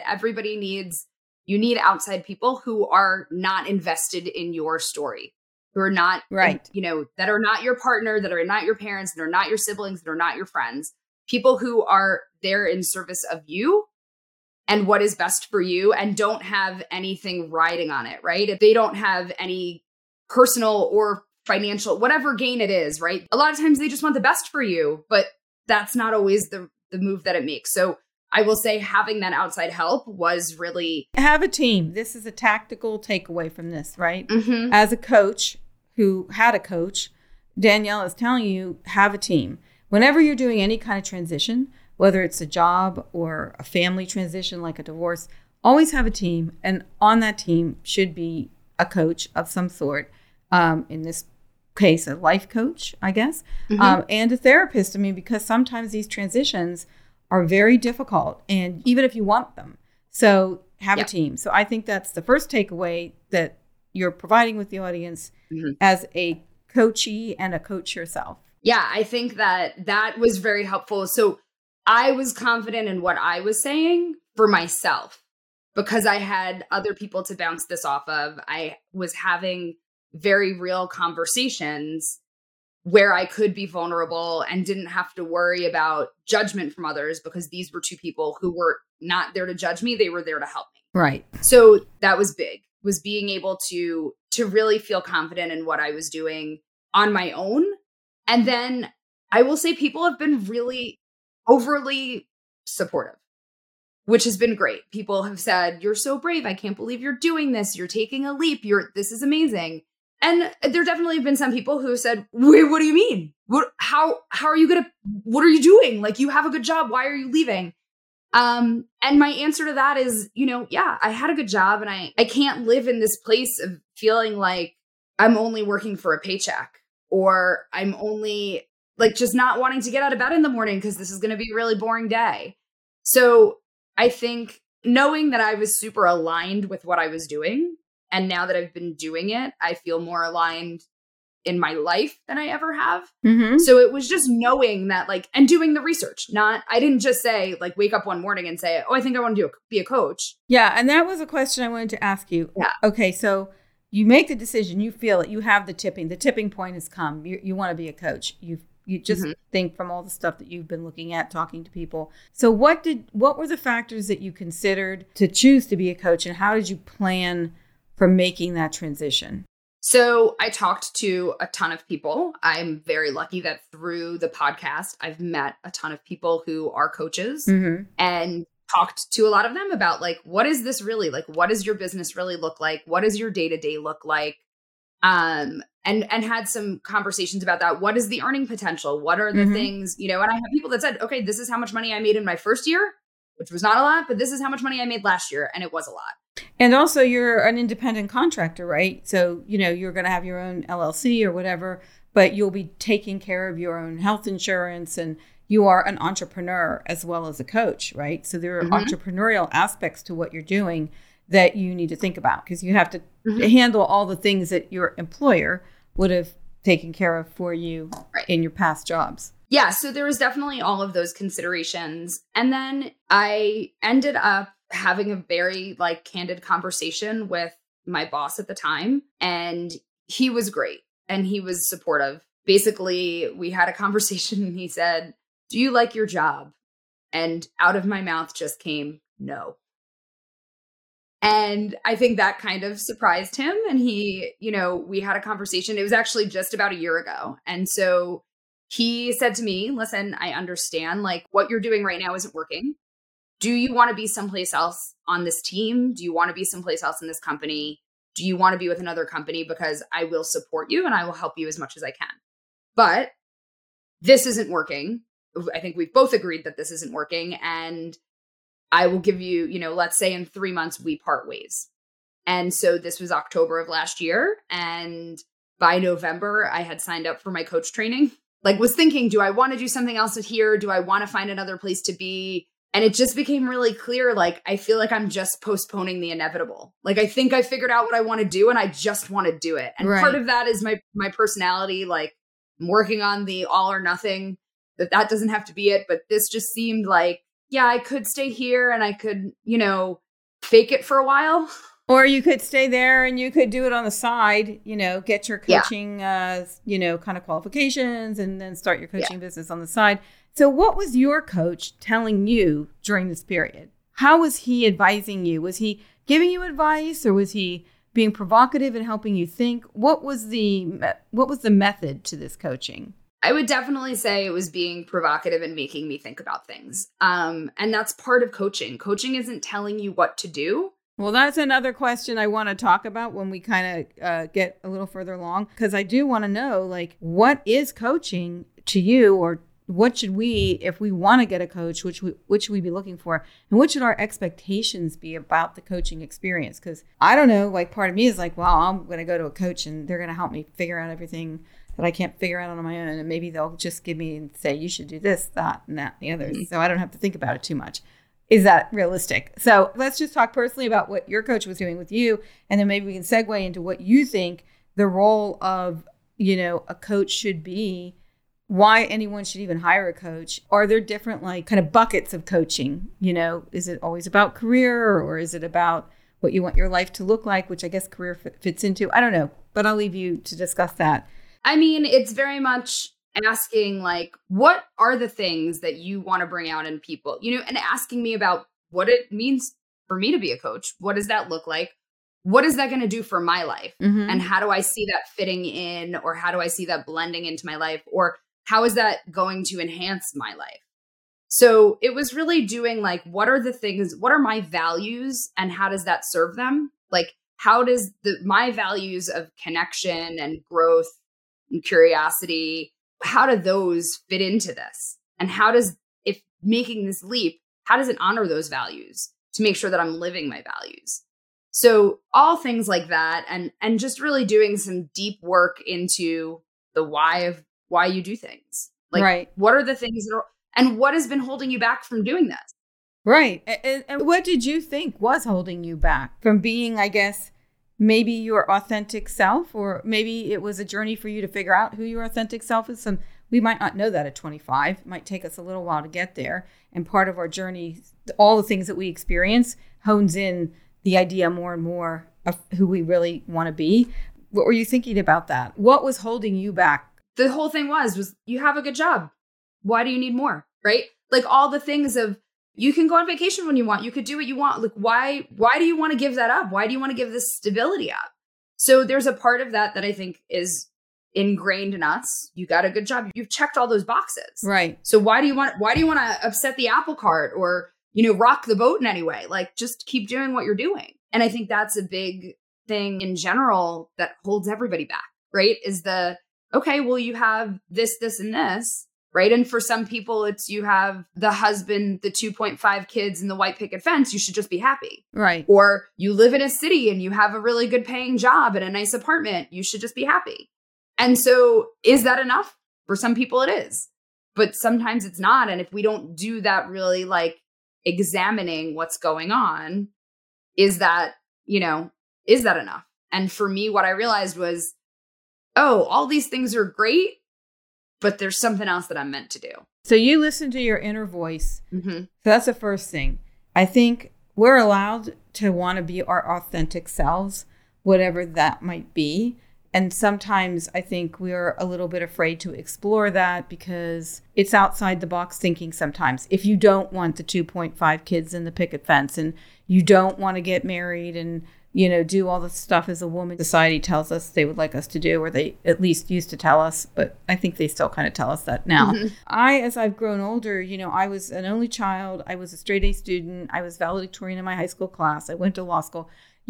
you need outside people who are not invested in your story, who are not, right, that are not your partner, that are not your parents, that are not your siblings, that are not your friends, people who are there in service of you and what is best for you and don't have anything riding on it, right? If they don't have any personal or financial, whatever gain it is, right? A lot of times they just want the best for you, but that's not always the move that it makes. So I will say having that outside help was really... Have a team. This is a tactical takeaway from this, right? Mm-hmm. As a coach who had a coach, Danielle is telling you, have a team. Whenever you're doing any kind of transition, whether it's a job or a family transition like a divorce, always have a team. And on that team should be a coach of some sort. In this case, a life coach, I guess, and a therapist. I mean, because sometimes these transitions are very difficult, and even if you want them. So have a team. So I think that's the first takeaway that you're providing with the audience as a coachee and a coach yourself. Yeah, I think that was very helpful. So I was confident in what I was saying for myself because I had other people to bounce this off of. I was having very real conversations where I could be vulnerable and didn't have to worry about judgment from others because these were two people who were not there to judge me. They were there to help me. Right. So that was big, was being able to really feel confident in what I was doing on my own. And then I will say people have been really overly supportive, which has been great. People have said, you're so brave. I can't believe you're doing this. You're taking a leap. This is amazing. And there definitely have been some people who said, wait, what do you mean? How are you what are you doing? Like, you have a good job. Why are you leaving? And my answer to that is, yeah, I had a good job and I can't live in this place of feeling like I'm only working for a paycheck, or I'm only like just not wanting to get out of bed in the morning because this is going to be a really boring day. So I think knowing that I was super aligned with what I was doing, and now that I've been doing it, I feel more aligned in my life than I ever have. Mm-hmm. So it was just knowing that, like, and doing the research. I didn't just say, like, wake up one morning and say, oh, I think I want to be a coach. Yeah. And that was a question I wanted to ask you. Yeah. Okay. So you make the decision, you feel it, you have the tipping point has come. You want to be a coach. You just think from all the stuff that you've been looking at, talking to people. So what were the factors that you considered to choose to be a coach, and how did you plan for making that transition? So I talked to a ton of people. I'm very lucky that through the podcast, I've met a ton of people who are coaches and talked to a lot of them about, like, what is this really like? What does your business really look like? What does your day-to-day look like? And had some conversations about that. What is the earning potential? What are the things, and I have people that said, okay, this is how much money I made in my first year, which was not a lot, but this is how much money I made last year, and it was a lot. And also, you're an independent contractor, right? So, you're going to have your own LLC or whatever, but you'll be taking care of your own health insurance, and you are an entrepreneur as well as a coach, right? So there are entrepreneurial aspects to what you're doing that you need to think about, because you have to handle all the things that your employer would have taken care of for you in your past jobs. Yeah, so there was definitely all of those considerations. And then I ended up having a very candid conversation with my boss at the time, and he was great and he was supportive. Basically, we had a conversation and he said, "Do you like your job?" And out of my mouth just came, "No." And I think that kind of surprised him. And he, we had a conversation. It was actually just about a year ago. And so he said to me, "Listen, I understand what you're doing right now isn't working. Do you want to be someplace else on this team? Do you want to be someplace else in this company? Do you want to be with another company? Because I will support you and I will help you as much as I can. But this isn't working. I think we've both agreed that this isn't working. And I will give you, let's say in 3 months, we part ways." And so this was October of last year. And by November, I had signed up for my coach training. Was thinking, do I want to do something else here? Do I want to find another place to be? And it just became really clear, I feel like I'm just postponing the inevitable. I think I figured out what I want to do and I just want to do it. And part of that is my personality. I'm working on the all or nothing, that doesn't have to be it. But this just seemed yeah, I could stay here and I could, fake it for a while. Or you could stay there and you could do it on the side, get your coaching, kind of qualifications, and then start your coaching business on the side. So what was your coach telling you during this period? How was he advising you? Was he giving you advice, or was he being provocative and helping you think? What was the method to this coaching? I would definitely say it was being provocative and making me think about things. And that's part of coaching. Coaching isn't telling you what to do. Well, that's another question I want to talk about when we kind of get a little further along, because I do want to know, what is coaching to you, or what should we, if we want to get a coach, which should we be looking for, and what should our expectations be about the coaching experience? Because I don't know, part of me is well, I'm going to go to a coach and they're going to help me figure out everything that I can't figure out on my own. And maybe they'll just give me and say, you should do this, that, and that, and the other. So I don't have to think about it too much. Is that realistic? So let's just talk personally about what your coach was doing with you. And then maybe we can segue into what you think the role of, a coach should be, why anyone should even hire a coach. Are there different kind of buckets of coaching? Is it always about career, or is it about what you want your life to look like, which I guess career fits into? I don't know, but I'll leave you to discuss that. I mean, it's very much asking what are the things that you want to bring out in people, and asking me about what it means for me to be a coach. What does that look like? What is that going to do for my life? And how do I see that fitting in, or how do I see that blending into my life? Or how is that going to enhance my life? So it was really doing what are the things, what are my values, and how does that serve them? how does my values of connection and growth and curiosity, how do those fit into this? And how does, if making this leap, how does it honor those values to make sure that I'm living my values? So all things like that, and just really doing some deep work into the why you do things. Like, right. What are the things that are, and what has been holding you back from doing this? Right. And what did you think was holding you back from being, I guess, maybe your authentic self, or maybe it was a journey for you to figure out who your authentic self is? And we might not know that at 25. It might take us a little while to get there. And part of our journey, all the things that we experience hones in the idea more and more of who we really want to be. What were you thinking about that? What was holding you back? The whole thing was you have a good job. Why do you need more? Right? Like all the things of, you can go on vacation when you want. You could do what you want. Like, why do you want to give that up? Why do you want to give this stability up? So there's a part of that I think is ingrained in us. You got a good job. You've checked all those boxes. Right. So why do you want to upset the apple cart or, rock the boat in any way? Like, just keep doing what you're doing. And I think that's a big thing in general that holds everybody back, right? Is okay, well, you have this, and this. Right. And for some people, it's you have the husband, the 2.5 kids, and the white picket fence. You should just be happy. Right. Or you live in a city and you have a really good paying job and a nice apartment. You should just be happy. And so is that enough? For some people, it is. But sometimes it's not. And if we don't do that really like examining what's going on, is that enough? And for me, what I realized was, all these things are great, but there's something else that I'm meant to do. So you listen to your inner voice. Mm-hmm. So that's the first thing. I think we're allowed to want to be our authentic selves, whatever that might be. And sometimes I think we're a little bit afraid to explore that because it's outside the box thinking sometimes. If you don't want the 2.5 kids in the picket fence and you don't want to get married and do all the stuff as a woman society tells us they would like us to do, or they at least used to tell us, but I think they still kind of tell us that now. Mm-hmm. As I've grown older, I was an only child. I was a straight A student. I was valedictorian in my high school class. I went to law school.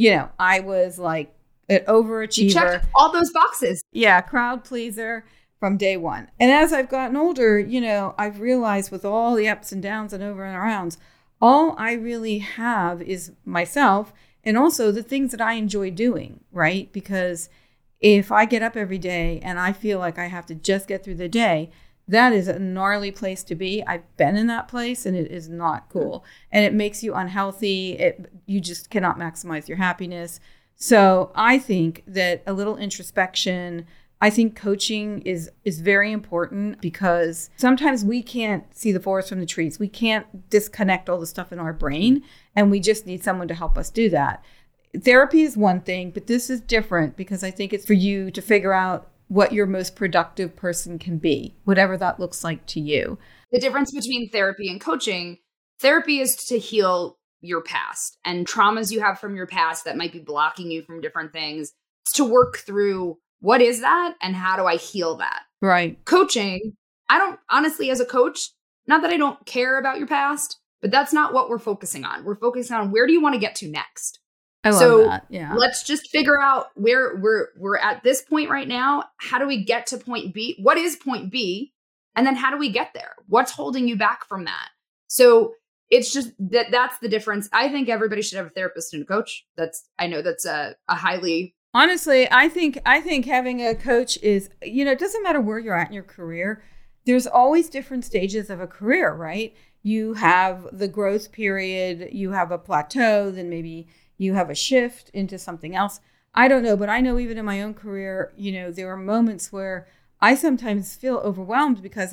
I was like an overachiever. You checked all those boxes. Yeah, crowd pleaser from day one. And as I've gotten older, I've realized with all the ups and downs and over and arounds, all I really have is myself. And also the things that I enjoy doing, right? Because if I get up every day and I feel like I have to just get through the day, that is a gnarly place to be. I've been in that place and it is not cool. And it makes you unhealthy. You just cannot maximize your happiness. So I think that a little introspection, I think coaching is very important because sometimes we can't see the forest from the trees. We can't disconnect all the stuff in our brain, and we just need someone to help us do that. Therapy is one thing, but this is different because I think it's for you to figure out what your most productive person can be, whatever that looks like to you. The difference between therapy and coaching, therapy is to heal your past and traumas you have from your past that might be blocking you from different things. It's to work through what is that and how do I heal that? Right. Coaching, I don't honestly, as a coach, not that I don't care about your past, but that's not what we're focusing on. We're focusing on where do you want to get to next? I love that. Yeah. Let's just figure out where we're at this point right now. How do we get to point B? What is point B? And then how do we get there? What's holding you back from that? So it's just that's the difference. I think everybody should have a therapist and a coach. I know that's a highly. Honestly, I think having a coach is, it doesn't matter where you're at in your career. There's always different stages of a career, right? You have the growth period, you have a plateau, then maybe you have a shift into something else. I don't know, but I know even in my own career, there are moments where I sometimes feel overwhelmed because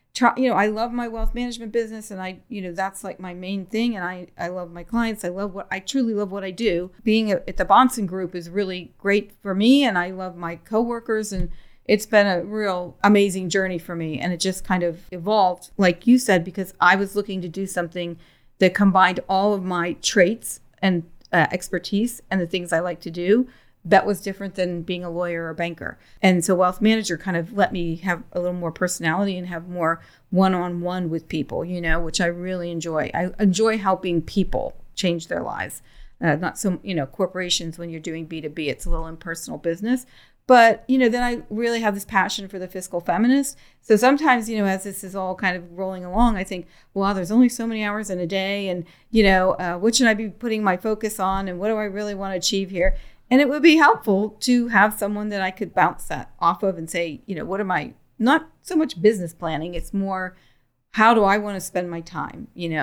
I love my wealth management business and that's like my main thing. And I love my clients. I truly love what I do. Being at the Bahnsen Group is really great for me. And I love my coworkers, and it's been a real amazing journey for me. And it just kind of evolved, like you said, because I was looking to do something that combined all of my traits and expertise and the things I like to do. That was different than being a lawyer or a banker. And so Wealth Manager kind of let me have a little more personality and have more one-on-one with people, which I really enjoy. I enjoy helping people change their lives. not so, corporations, when you're doing B2B, it's a little impersonal business. But, then I really have this passion for the fiscal feminist. So sometimes, as this is all kind of rolling along, I think, wow, there's only so many hours in a day. And, what should I be putting my focus on? And what do I really want to achieve here? And it would be helpful to have someone that I could bounce that off of and say, what am I, not so much business planning. It's more, how do I want to spend my time,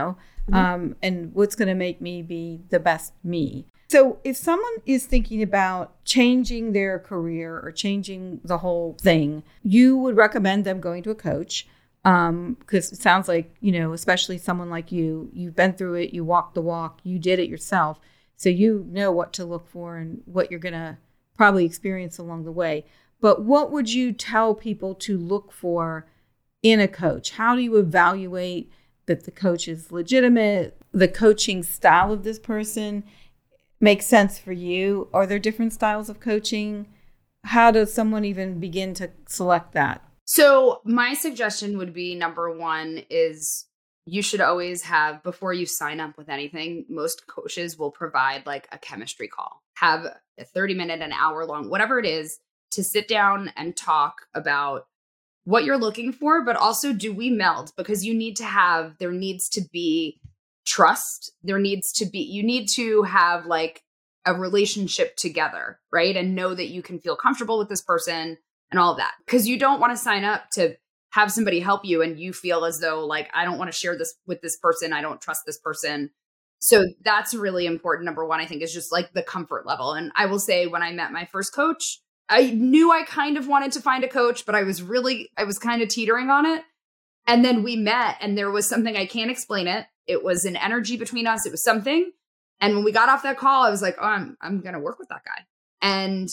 and what's going to make me be the best me. So if someone is thinking about changing their career or changing the whole thing, you would recommend them going to a coach, because it sounds like, especially someone like you've been through it, you walked the walk, you did it yourself. So you know what to look for and what you're going to probably experience along the way. But what would you tell people to look for in a coach? How do you evaluate that the coach is legitimate, the coaching style of this person makes sense for you? Are there different styles of coaching? How does someone even begin to select that? So my suggestion would be, number one is you should always have, before you sign up with anything, most coaches will provide like a chemistry call. Have a 30-minute, an hour long, whatever it is, to sit down and talk about what you're looking for, but also, do we meld? Because there needs to be trust. You need to have like a relationship together, right? And know that you can feel comfortable with this person and all of that. Because you don't want to sign up to have somebody help you and you feel as though like, I don't want to share this with this person. I don't trust this person. So that's really important. Number one, I think, is just like the comfort level. And I will say, when I met my first coach, I knew I kind of wanted to find a coach, but I was kind of teetering on it. And then we met and there was something, I can't explain it. It was an energy between us. It was something. And when we got off that call, I was like, oh, I'm going to work with that guy. And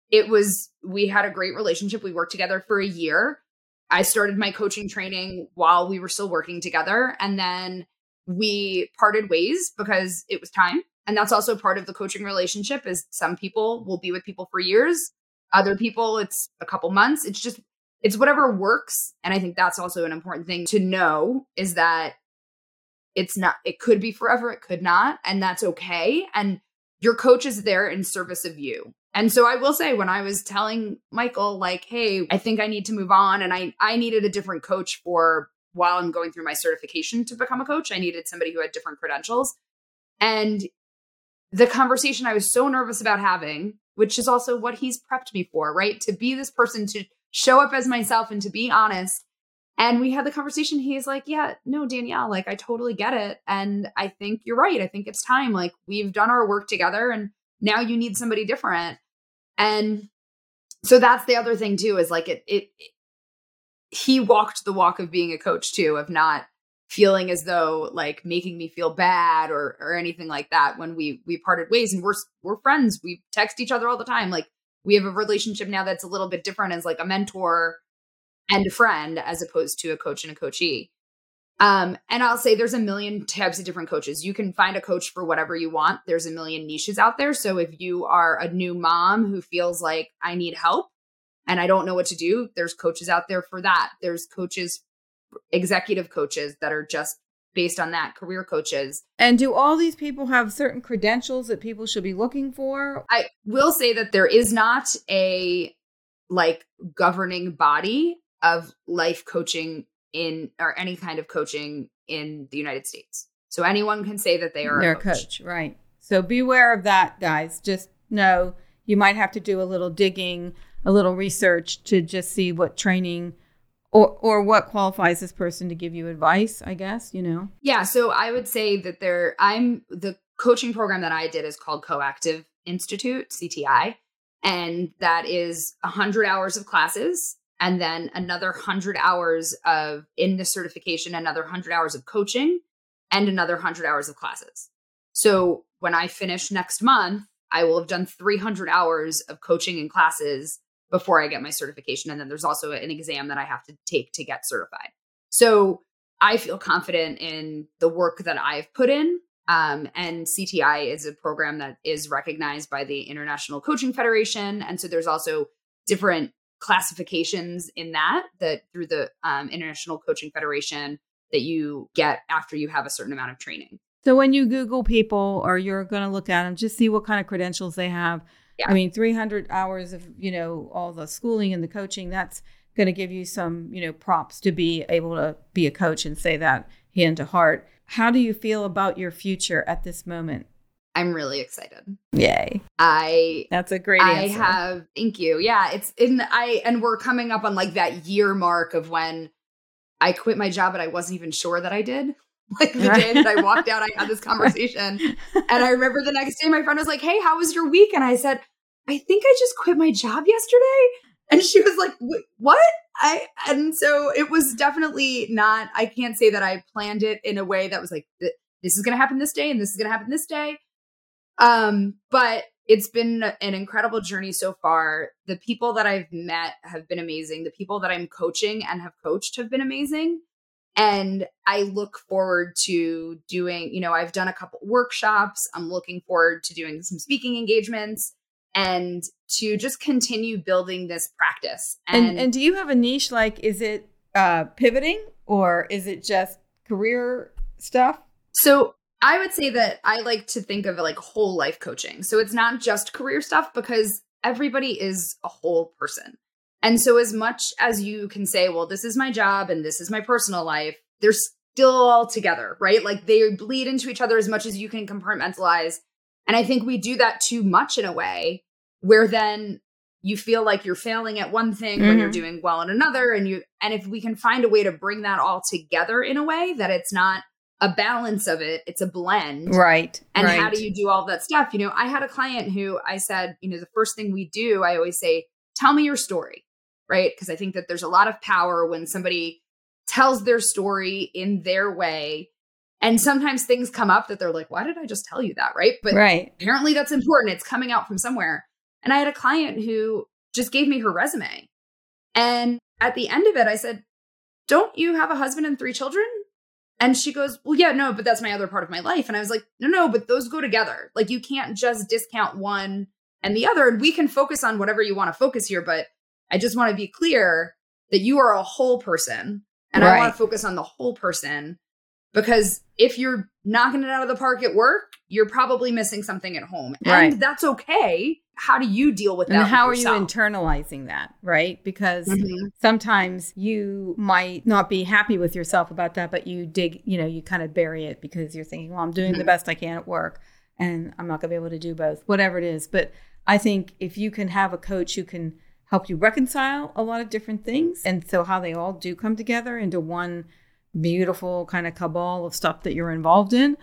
we had a great relationship. We worked together for a year. I started my coaching training while we were still working together. And then we parted ways because it was time. And that's also part of the coaching relationship, is some people will be with people for years. Other people, it's a couple months. It's whatever works. And I think that's also an important thing to know, is that it could be forever, it could not. And that's okay. And your coach is there in service of you. And so I will say, when I was telling Michael, like, hey, I think I need to move on, and I needed a different coach for while I'm going through my certification to become a coach, I needed somebody who had different credentials. And the conversation I was so nervous about having, which is also what he's prepped me for, right? To be this person, to show up as myself and to be honest. And we had the conversation. He's like, yeah, no, Danielle, like, I totally get it. And I think you're right. I think it's time. Like, we've done our work together and now you need somebody different. And so that's the other thing too, is like he walked the walk of being a coach too, of not feeling as though like making me feel bad or anything like that when we parted ways. And we're friends. We text each other all the time. Like, we have a relationship now that's a little bit different, as like a mentor and a friend, as opposed to a coach and a coachee. And I'll say there's a million types of different coaches. You can find a coach for whatever you want. There's a million niches out there. So if you are a new mom who feels like, I need help and I don't know what to do, there's coaches out there for that. There's coaches, executive coaches, that are just based on that, career coaches. And do all these people have certain credentials that people should be looking for? I will say that there is not a like governing body of life coaching or any kind of coaching in the United States. So anyone can say that they're a coach. Right. So beware of that, guys. Just know you might have to do a little digging, a little research to just see what training or what qualifies this person to give you advice, I guess, Yeah. So I would say that the coaching program that I did is called Coactive Institute, CTI. And that is 100 hours of classes. And then another 100 hours in the certification, another 100 hours of coaching, and another 100 hours of classes. So when I finish next month, I will have done 300 hours of coaching and classes before I get my certification. And then there's also an exam that I have to take to get certified. So I feel confident in the work that I've put in. And CTI is a program that is recognized by the International Coaching Federation. And so there's also different classifications in that through the International Coaching Federation that you get after you have a certain amount of training. So when you Google people or you're going to look at them, just see what kind of credentials they have. Yeah. I mean, 300 hours of, all the schooling and the coaching, that's going to give you some, props to be able to be a coach and say that hand to heart. How do you feel about your future at this moment? I'm really excited. Yay. That's a great answer. Thank you. Yeah. And we're coming up on like that year mark of when I quit my job, but I wasn't even sure that I did. Like the day that I walked out, I had this conversation. And I remember the next day, my friend was like, hey, how was your week? And I said, I think I just quit my job yesterday. And she was like, what? And so it was definitely not, I can't say that I planned it in a way that was like, this is going to happen this day and this is going to happen this day. But it's been an incredible journey so far. The people that I've met have been amazing. The people that I'm coaching and have coached have been amazing. And I look forward to doing, I've done a couple workshops. I'm looking forward to doing some speaking engagements and to just continue building this practice. And do you have a niche? Like, is it pivoting or is it just career stuff? So I would say that I like to think of it like whole life coaching. So it's not just career stuff because everybody is a whole person. And so as much as you can say, well, this is my job and this is my personal life, they're still all together, right? Like they bleed into each other as much as you can compartmentalize. And I think we do that too much in a way where then you feel like you're failing at one thing when you're doing well in another. And if we can find a way to bring that all together in a way that it's not a balance of it, it's a blend. Right. And how do you do all that stuff? I had a client who I said, the first thing we do, I always say, tell me your story. Right? Because I think that there's a lot of power when somebody tells their story in their way. And sometimes things come up that they're like, why did I just tell you that? Right. But apparently that's important. It's coming out from somewhere. And I had a client who just gave me her resume. And at the end of it, I said, don't you have a husband and 3 children? And she goes, well, yeah, no, but that's my other part of my life. And I was like, no, but those go together. Like you can't just discount one and the other. And we can focus on whatever you want to focus here. But I just want to be clear that you are a whole person and I want to focus on the whole person because if you're knocking it out of the park at work, you're probably missing something at home and that's okay. How do you deal with that? And how are you internalizing that? Right. Because sometimes you might not be happy with yourself about that, but you dig, you kind of bury it because you're thinking, well, I'm doing the best I can at work and I'm not going to be able to do both, whatever it is. But I think if you can have a coach who can help you reconcile a lot of different things. And so how they all do come together into one beautiful kind of cabal of stuff that you're involved in,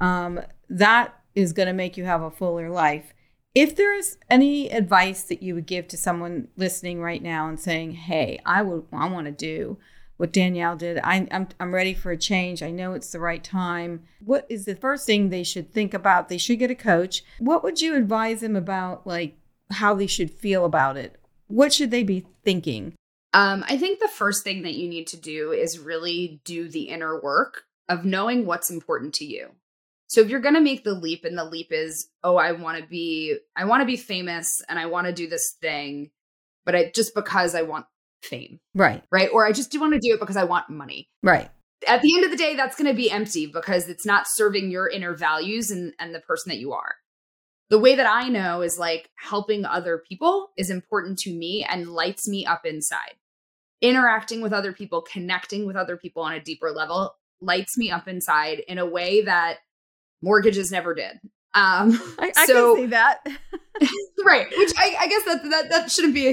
that is going to make you have a fuller life. If there is any advice that you would give to someone listening right now and saying, hey, I want to do what Danielle did. I'm ready for a change. I know it's the right time. What is the first thing they should think about? They should get a coach. What would you advise them about, like how they should feel about it? What should they be thinking? I think the first thing that you need to do is really do the inner work of knowing what's important to you. So if you're going to make the leap and the leap is, oh, I want to be famous and I want to do this thing, but just because I want fame. Right. Or I just do want to do it because I want money. Right. At the end of the day, that's going to be empty because it's not serving your inner values and the person that you are. The way that I know is like helping other people is important to me and lights me up inside. Interacting with other people, connecting with other people on a deeper level lights me up inside in a way that mortgages never did. I can see that. Right. Which I guess that shouldn't be a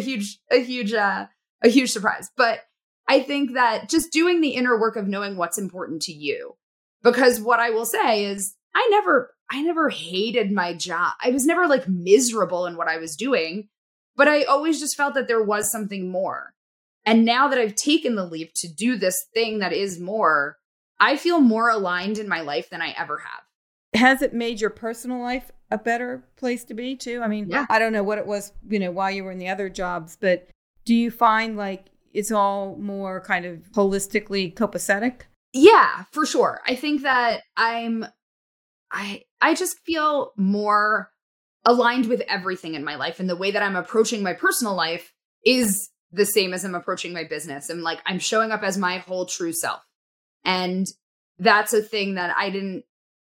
huge surprise. But I think that just doing the inner work of knowing what's important to you, because what I will say is I never hated my job. I was never like miserable in what I was doing, but I always just felt that there was something more. And now that I've taken the leap to do this thing that is more, I feel more aligned in my life than I ever have. Has it made your personal life a better place to be too? I mean, yeah. I don't know what it was, while you were in the other jobs, but do you find like it's all more kind of holistically copacetic? Yeah, for sure. I think that I just feel more aligned with everything in my life. And the way that I'm approaching my personal life is the same as I'm approaching my business. And like, I'm showing up as my whole true self. And that's a thing that I didn't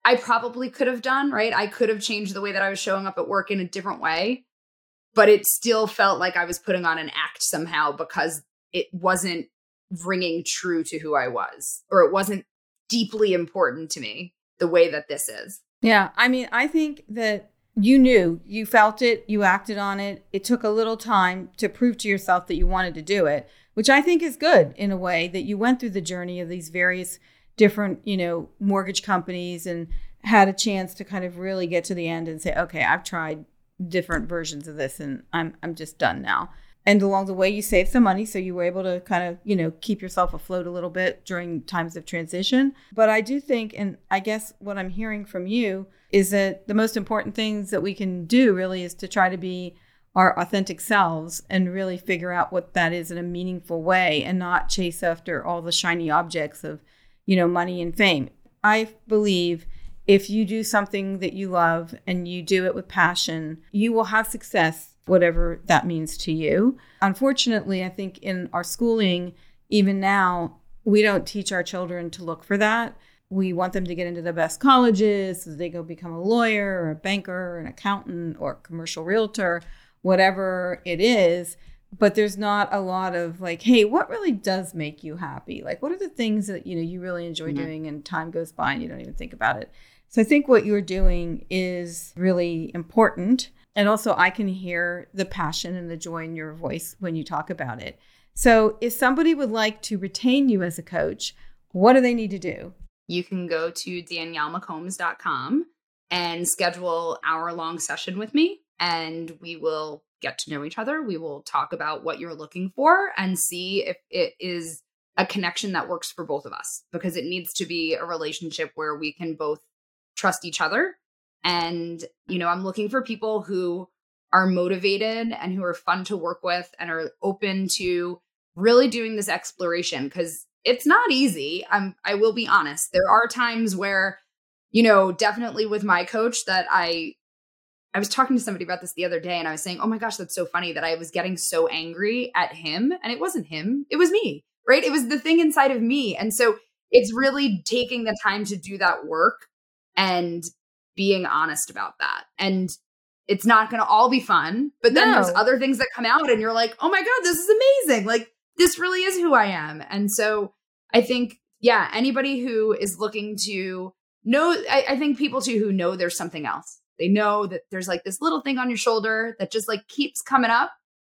I probably could have done, right? I could have changed the way that I was showing up at work in a different way, but it still felt like I was putting on an act somehow because it wasn't ringing true to who I was, or it wasn't deeply important to me the way that this is. Yeah. I mean, I think that you knew, you felt it, you acted on it. It took a little time to prove to yourself that you wanted to do it, which I think is good in a way, that you went through the journey of these various different, mortgage companies and had a chance to kind of really get to the end and say, okay, I've tried different versions of this and I'm just done now. And along the way, you saved some money. So you were able to kind of, keep yourself afloat a little bit during times of transition. But I do think, and I guess what I'm hearing from you is that the most important things that we can do really is to try to be our authentic selves and really figure out what that is in a meaningful way and not chase after all the shiny objects of, money and fame. I believe if you do something that you love and you do it with passion, you will have success, whatever that means to you. Unfortunately, I think in our schooling, even now, we don't teach our children to look for that. We want them to get into the best colleges so they go become a lawyer or a banker or an accountant or a commercial realtor, whatever it is. But there's not a lot of like, hey, what really does make you happy? Like, what are the things that, you really enjoy doing and time goes by and you don't even think about it? So I think what you're doing is really important. And also I can hear the passion and the joy in your voice when you talk about it. So if somebody would like to retain you as a coach, what do they need to do? You can go to DanielleMcCombs.com and schedule an hour-long session with me, and we will get to know each other. We will talk about what you're looking for and see if it is a connection that works for both of us, because it needs to be a relationship where we can both trust each other. And, I'm looking for people who are motivated and who are fun to work with and are open to really doing this exploration, because it's not easy. I will be honest. There are times where, definitely with my coach that I was talking to somebody about this the other day, and I was saying, oh my gosh, that's so funny that I was getting so angry at him. And it wasn't him. It was me, right? It was the thing inside of me. And so it's really taking the time to do that work and being honest about that. And it's not going to all be fun, but then there's other things that come out and you're like, oh my God, this is amazing. Like, this really is who I am. And so I think, anybody who is looking to know, I think people too who know there's something else. They know that there's like this little thing on your shoulder that just like keeps coming up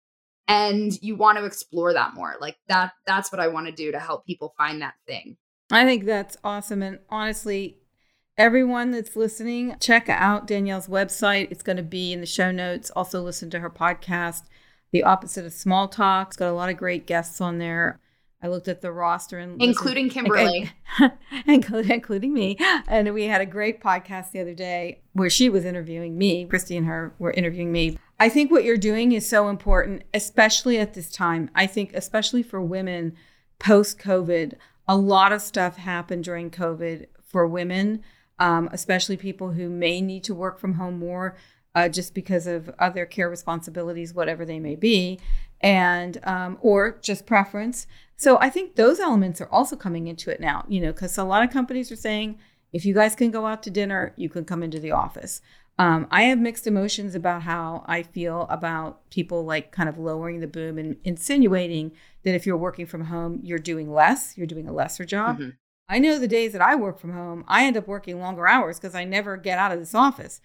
and you want to explore that more. Like that's what I want to do to help people find that thing. I think that's awesome. And honestly, everyone that's listening, check out Danielle's website. It's going to be in the show notes. Also listen to her podcast, The Opposite of Small Talk. It's got a lot of great guests on there. I looked at the roster and including Kimberly, including me. And we had a great podcast the other day where she was interviewing me. Christy and her were interviewing me. I think what you're doing is so important, especially at this time. I think especially for women post-COVID, a lot of stuff happened during COVID for women, especially people who may need to work from home more just because of other care responsibilities, whatever they may be, and or just preference. So I think those elements are also coming into it now, because a lot of companies are saying, if you guys can go out to dinner, you can come into the office. I have mixed emotions about how I feel about people like kind of lowering the boom and insinuating that if you're working from home, you're doing less, you're doing a lesser job. Mm-hmm. I know the days that I work from home, I end up working longer hours because I never get out of this office.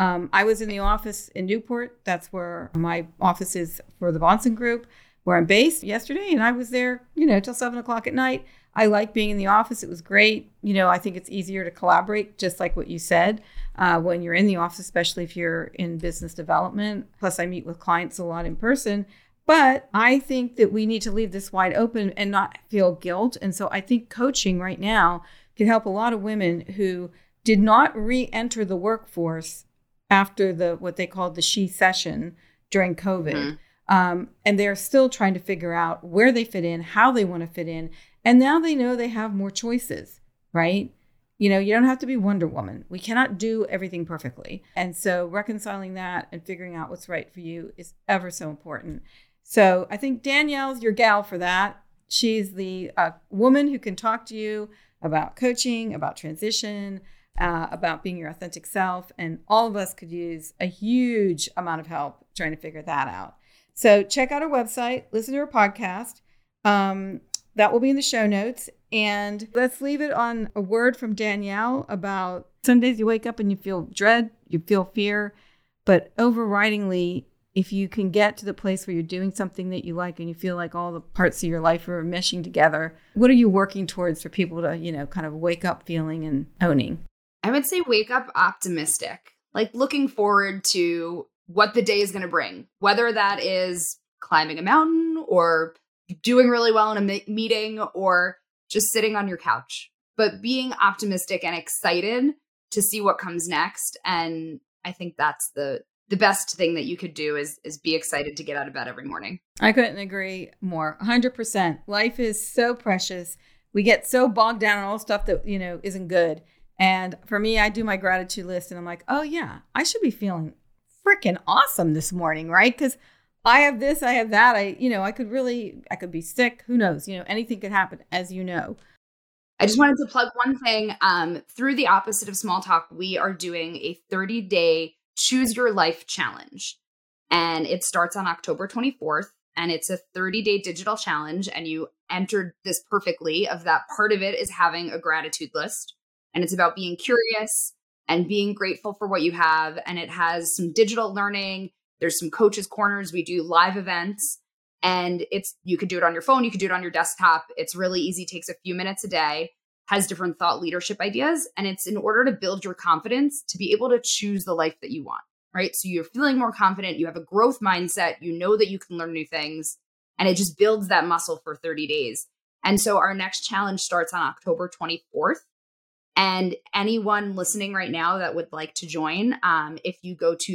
I was in the office in Newport. That's where my office is for the Bahnsen Group, where I'm based yesterday. And I was there, till 7:00 at night. I like being in the office. It was great. I think it's easier to collaborate, just like what you said, when you're in the office, especially if you're in business development. Plus, I meet with clients a lot in person. But I think that we need to leave this wide open and not feel guilt. And so I think coaching right now can help a lot of women who did not re-enter the workforce after what they called the she-cession during COVID. Mm-hmm. And they're still trying to figure out where they fit in, how they want to fit in. And now they know they have more choices, right? You don't have to be Wonder Woman. We cannot do everything perfectly. And so reconciling that and figuring out what's right for you is ever so important. So I think Danielle's your gal for that. She's the woman who can talk to you about coaching, about transition, about being your authentic self. And all of us could use a huge amount of help trying to figure that out. So check out our website, listen to our podcast. That will be in the show notes. And let's leave it on a word from Danielle about some days you wake up and you feel dread, you feel fear, but overridingly, if you can get to the place where you're doing something that you like and you feel like all the parts of your life are meshing together, what are you working towards for people to, kind of wake up feeling and owning? I would say wake up optimistic, like looking forward to what the day is going to bring, whether that is climbing a mountain or doing really well in a meeting or just sitting on your couch, but being optimistic and excited to see what comes next. And I think that's the best thing that you could do is be excited to get out of bed every morning. I couldn't agree more. 100%. Life is so precious. We get so bogged down on all stuff that, isn't good. And for me, I do my gratitude list and I'm like, oh yeah, I should be feeling freaking awesome this morning, right? Because I have this, I have that. I could be sick. Who knows? Anything could happen, as you know. I just wanted to plug one thing. Through the Opposite of Small Talk, we are doing a 30-day Choose Your Life challenge. And it starts on October 24th. And it's a 30-day digital challenge. And you entered this perfectly of that part of it is having a gratitude list. And it's about being curious and being grateful for what you have. And it has some digital learning. There's some coaches corners. We do live events. And you could do it on your phone. You could do it on your desktop. It's really easy. Takes a few minutes a day. Has different thought leadership ideas. And it's in order to build your confidence to be able to choose the life that you want, right? So you're feeling more confident. You have a growth mindset. You know that you can learn new things. And it just builds that muscle for 30 days. And so our next challenge starts on October 24th. And anyone listening right now that would like to join, if you go to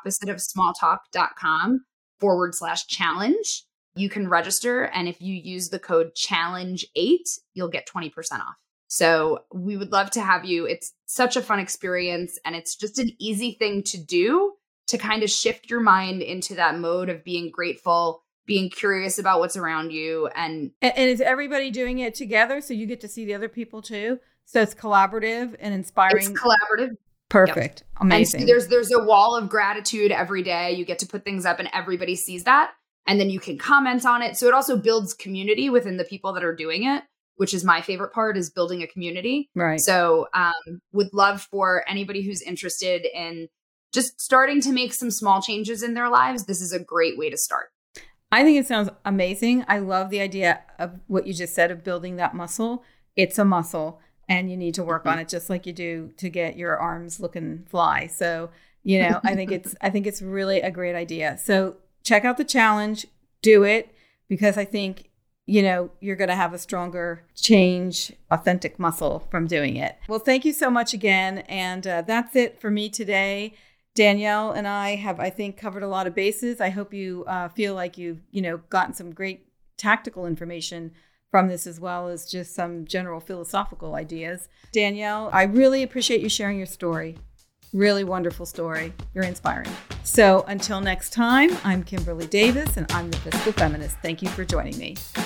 theoppositeofsmalltalk.com/challenge, you can register. And if you use the code challenge8, you'll get 20% off. So we would love to have you. It's such a fun experience. And it's just an easy thing to do to kind of shift your mind into that mode of being grateful, being curious about what's around you. And is everybody doing it together? So you get to see the other people too? So it's collaborative and inspiring. It's collaborative. Perfect. Yep. Amazing. And so there's a wall of gratitude every day. You get to put things up and everybody sees that. And then you can comment on it. So it also builds community within the people that are doing it, which is my favorite part, is building a community. Right. So would love for anybody who's interested in just starting to make some small changes in their lives. This is a great way to start. I think it sounds amazing. I love the idea of what you just said of building that muscle. It's a muscle. And you need to work on it just like you do to get your arms looking fly. So, I think it's really a great idea. So check out the challenge, do it, because I think, you're going to have a stronger change, authentic muscle from doing it. Well, thank you so much again. And that's it for me today. Danielle and I have, I think, covered a lot of bases. I hope you feel like you've, gotten some great tactical information from this, as well as just some general philosophical ideas. Danielle, I really appreciate you sharing your story. Really wonderful story. You're inspiring. So until next time, I'm Kimberly Davis, and I'm the Fiscal Feminist. Thank you for joining me.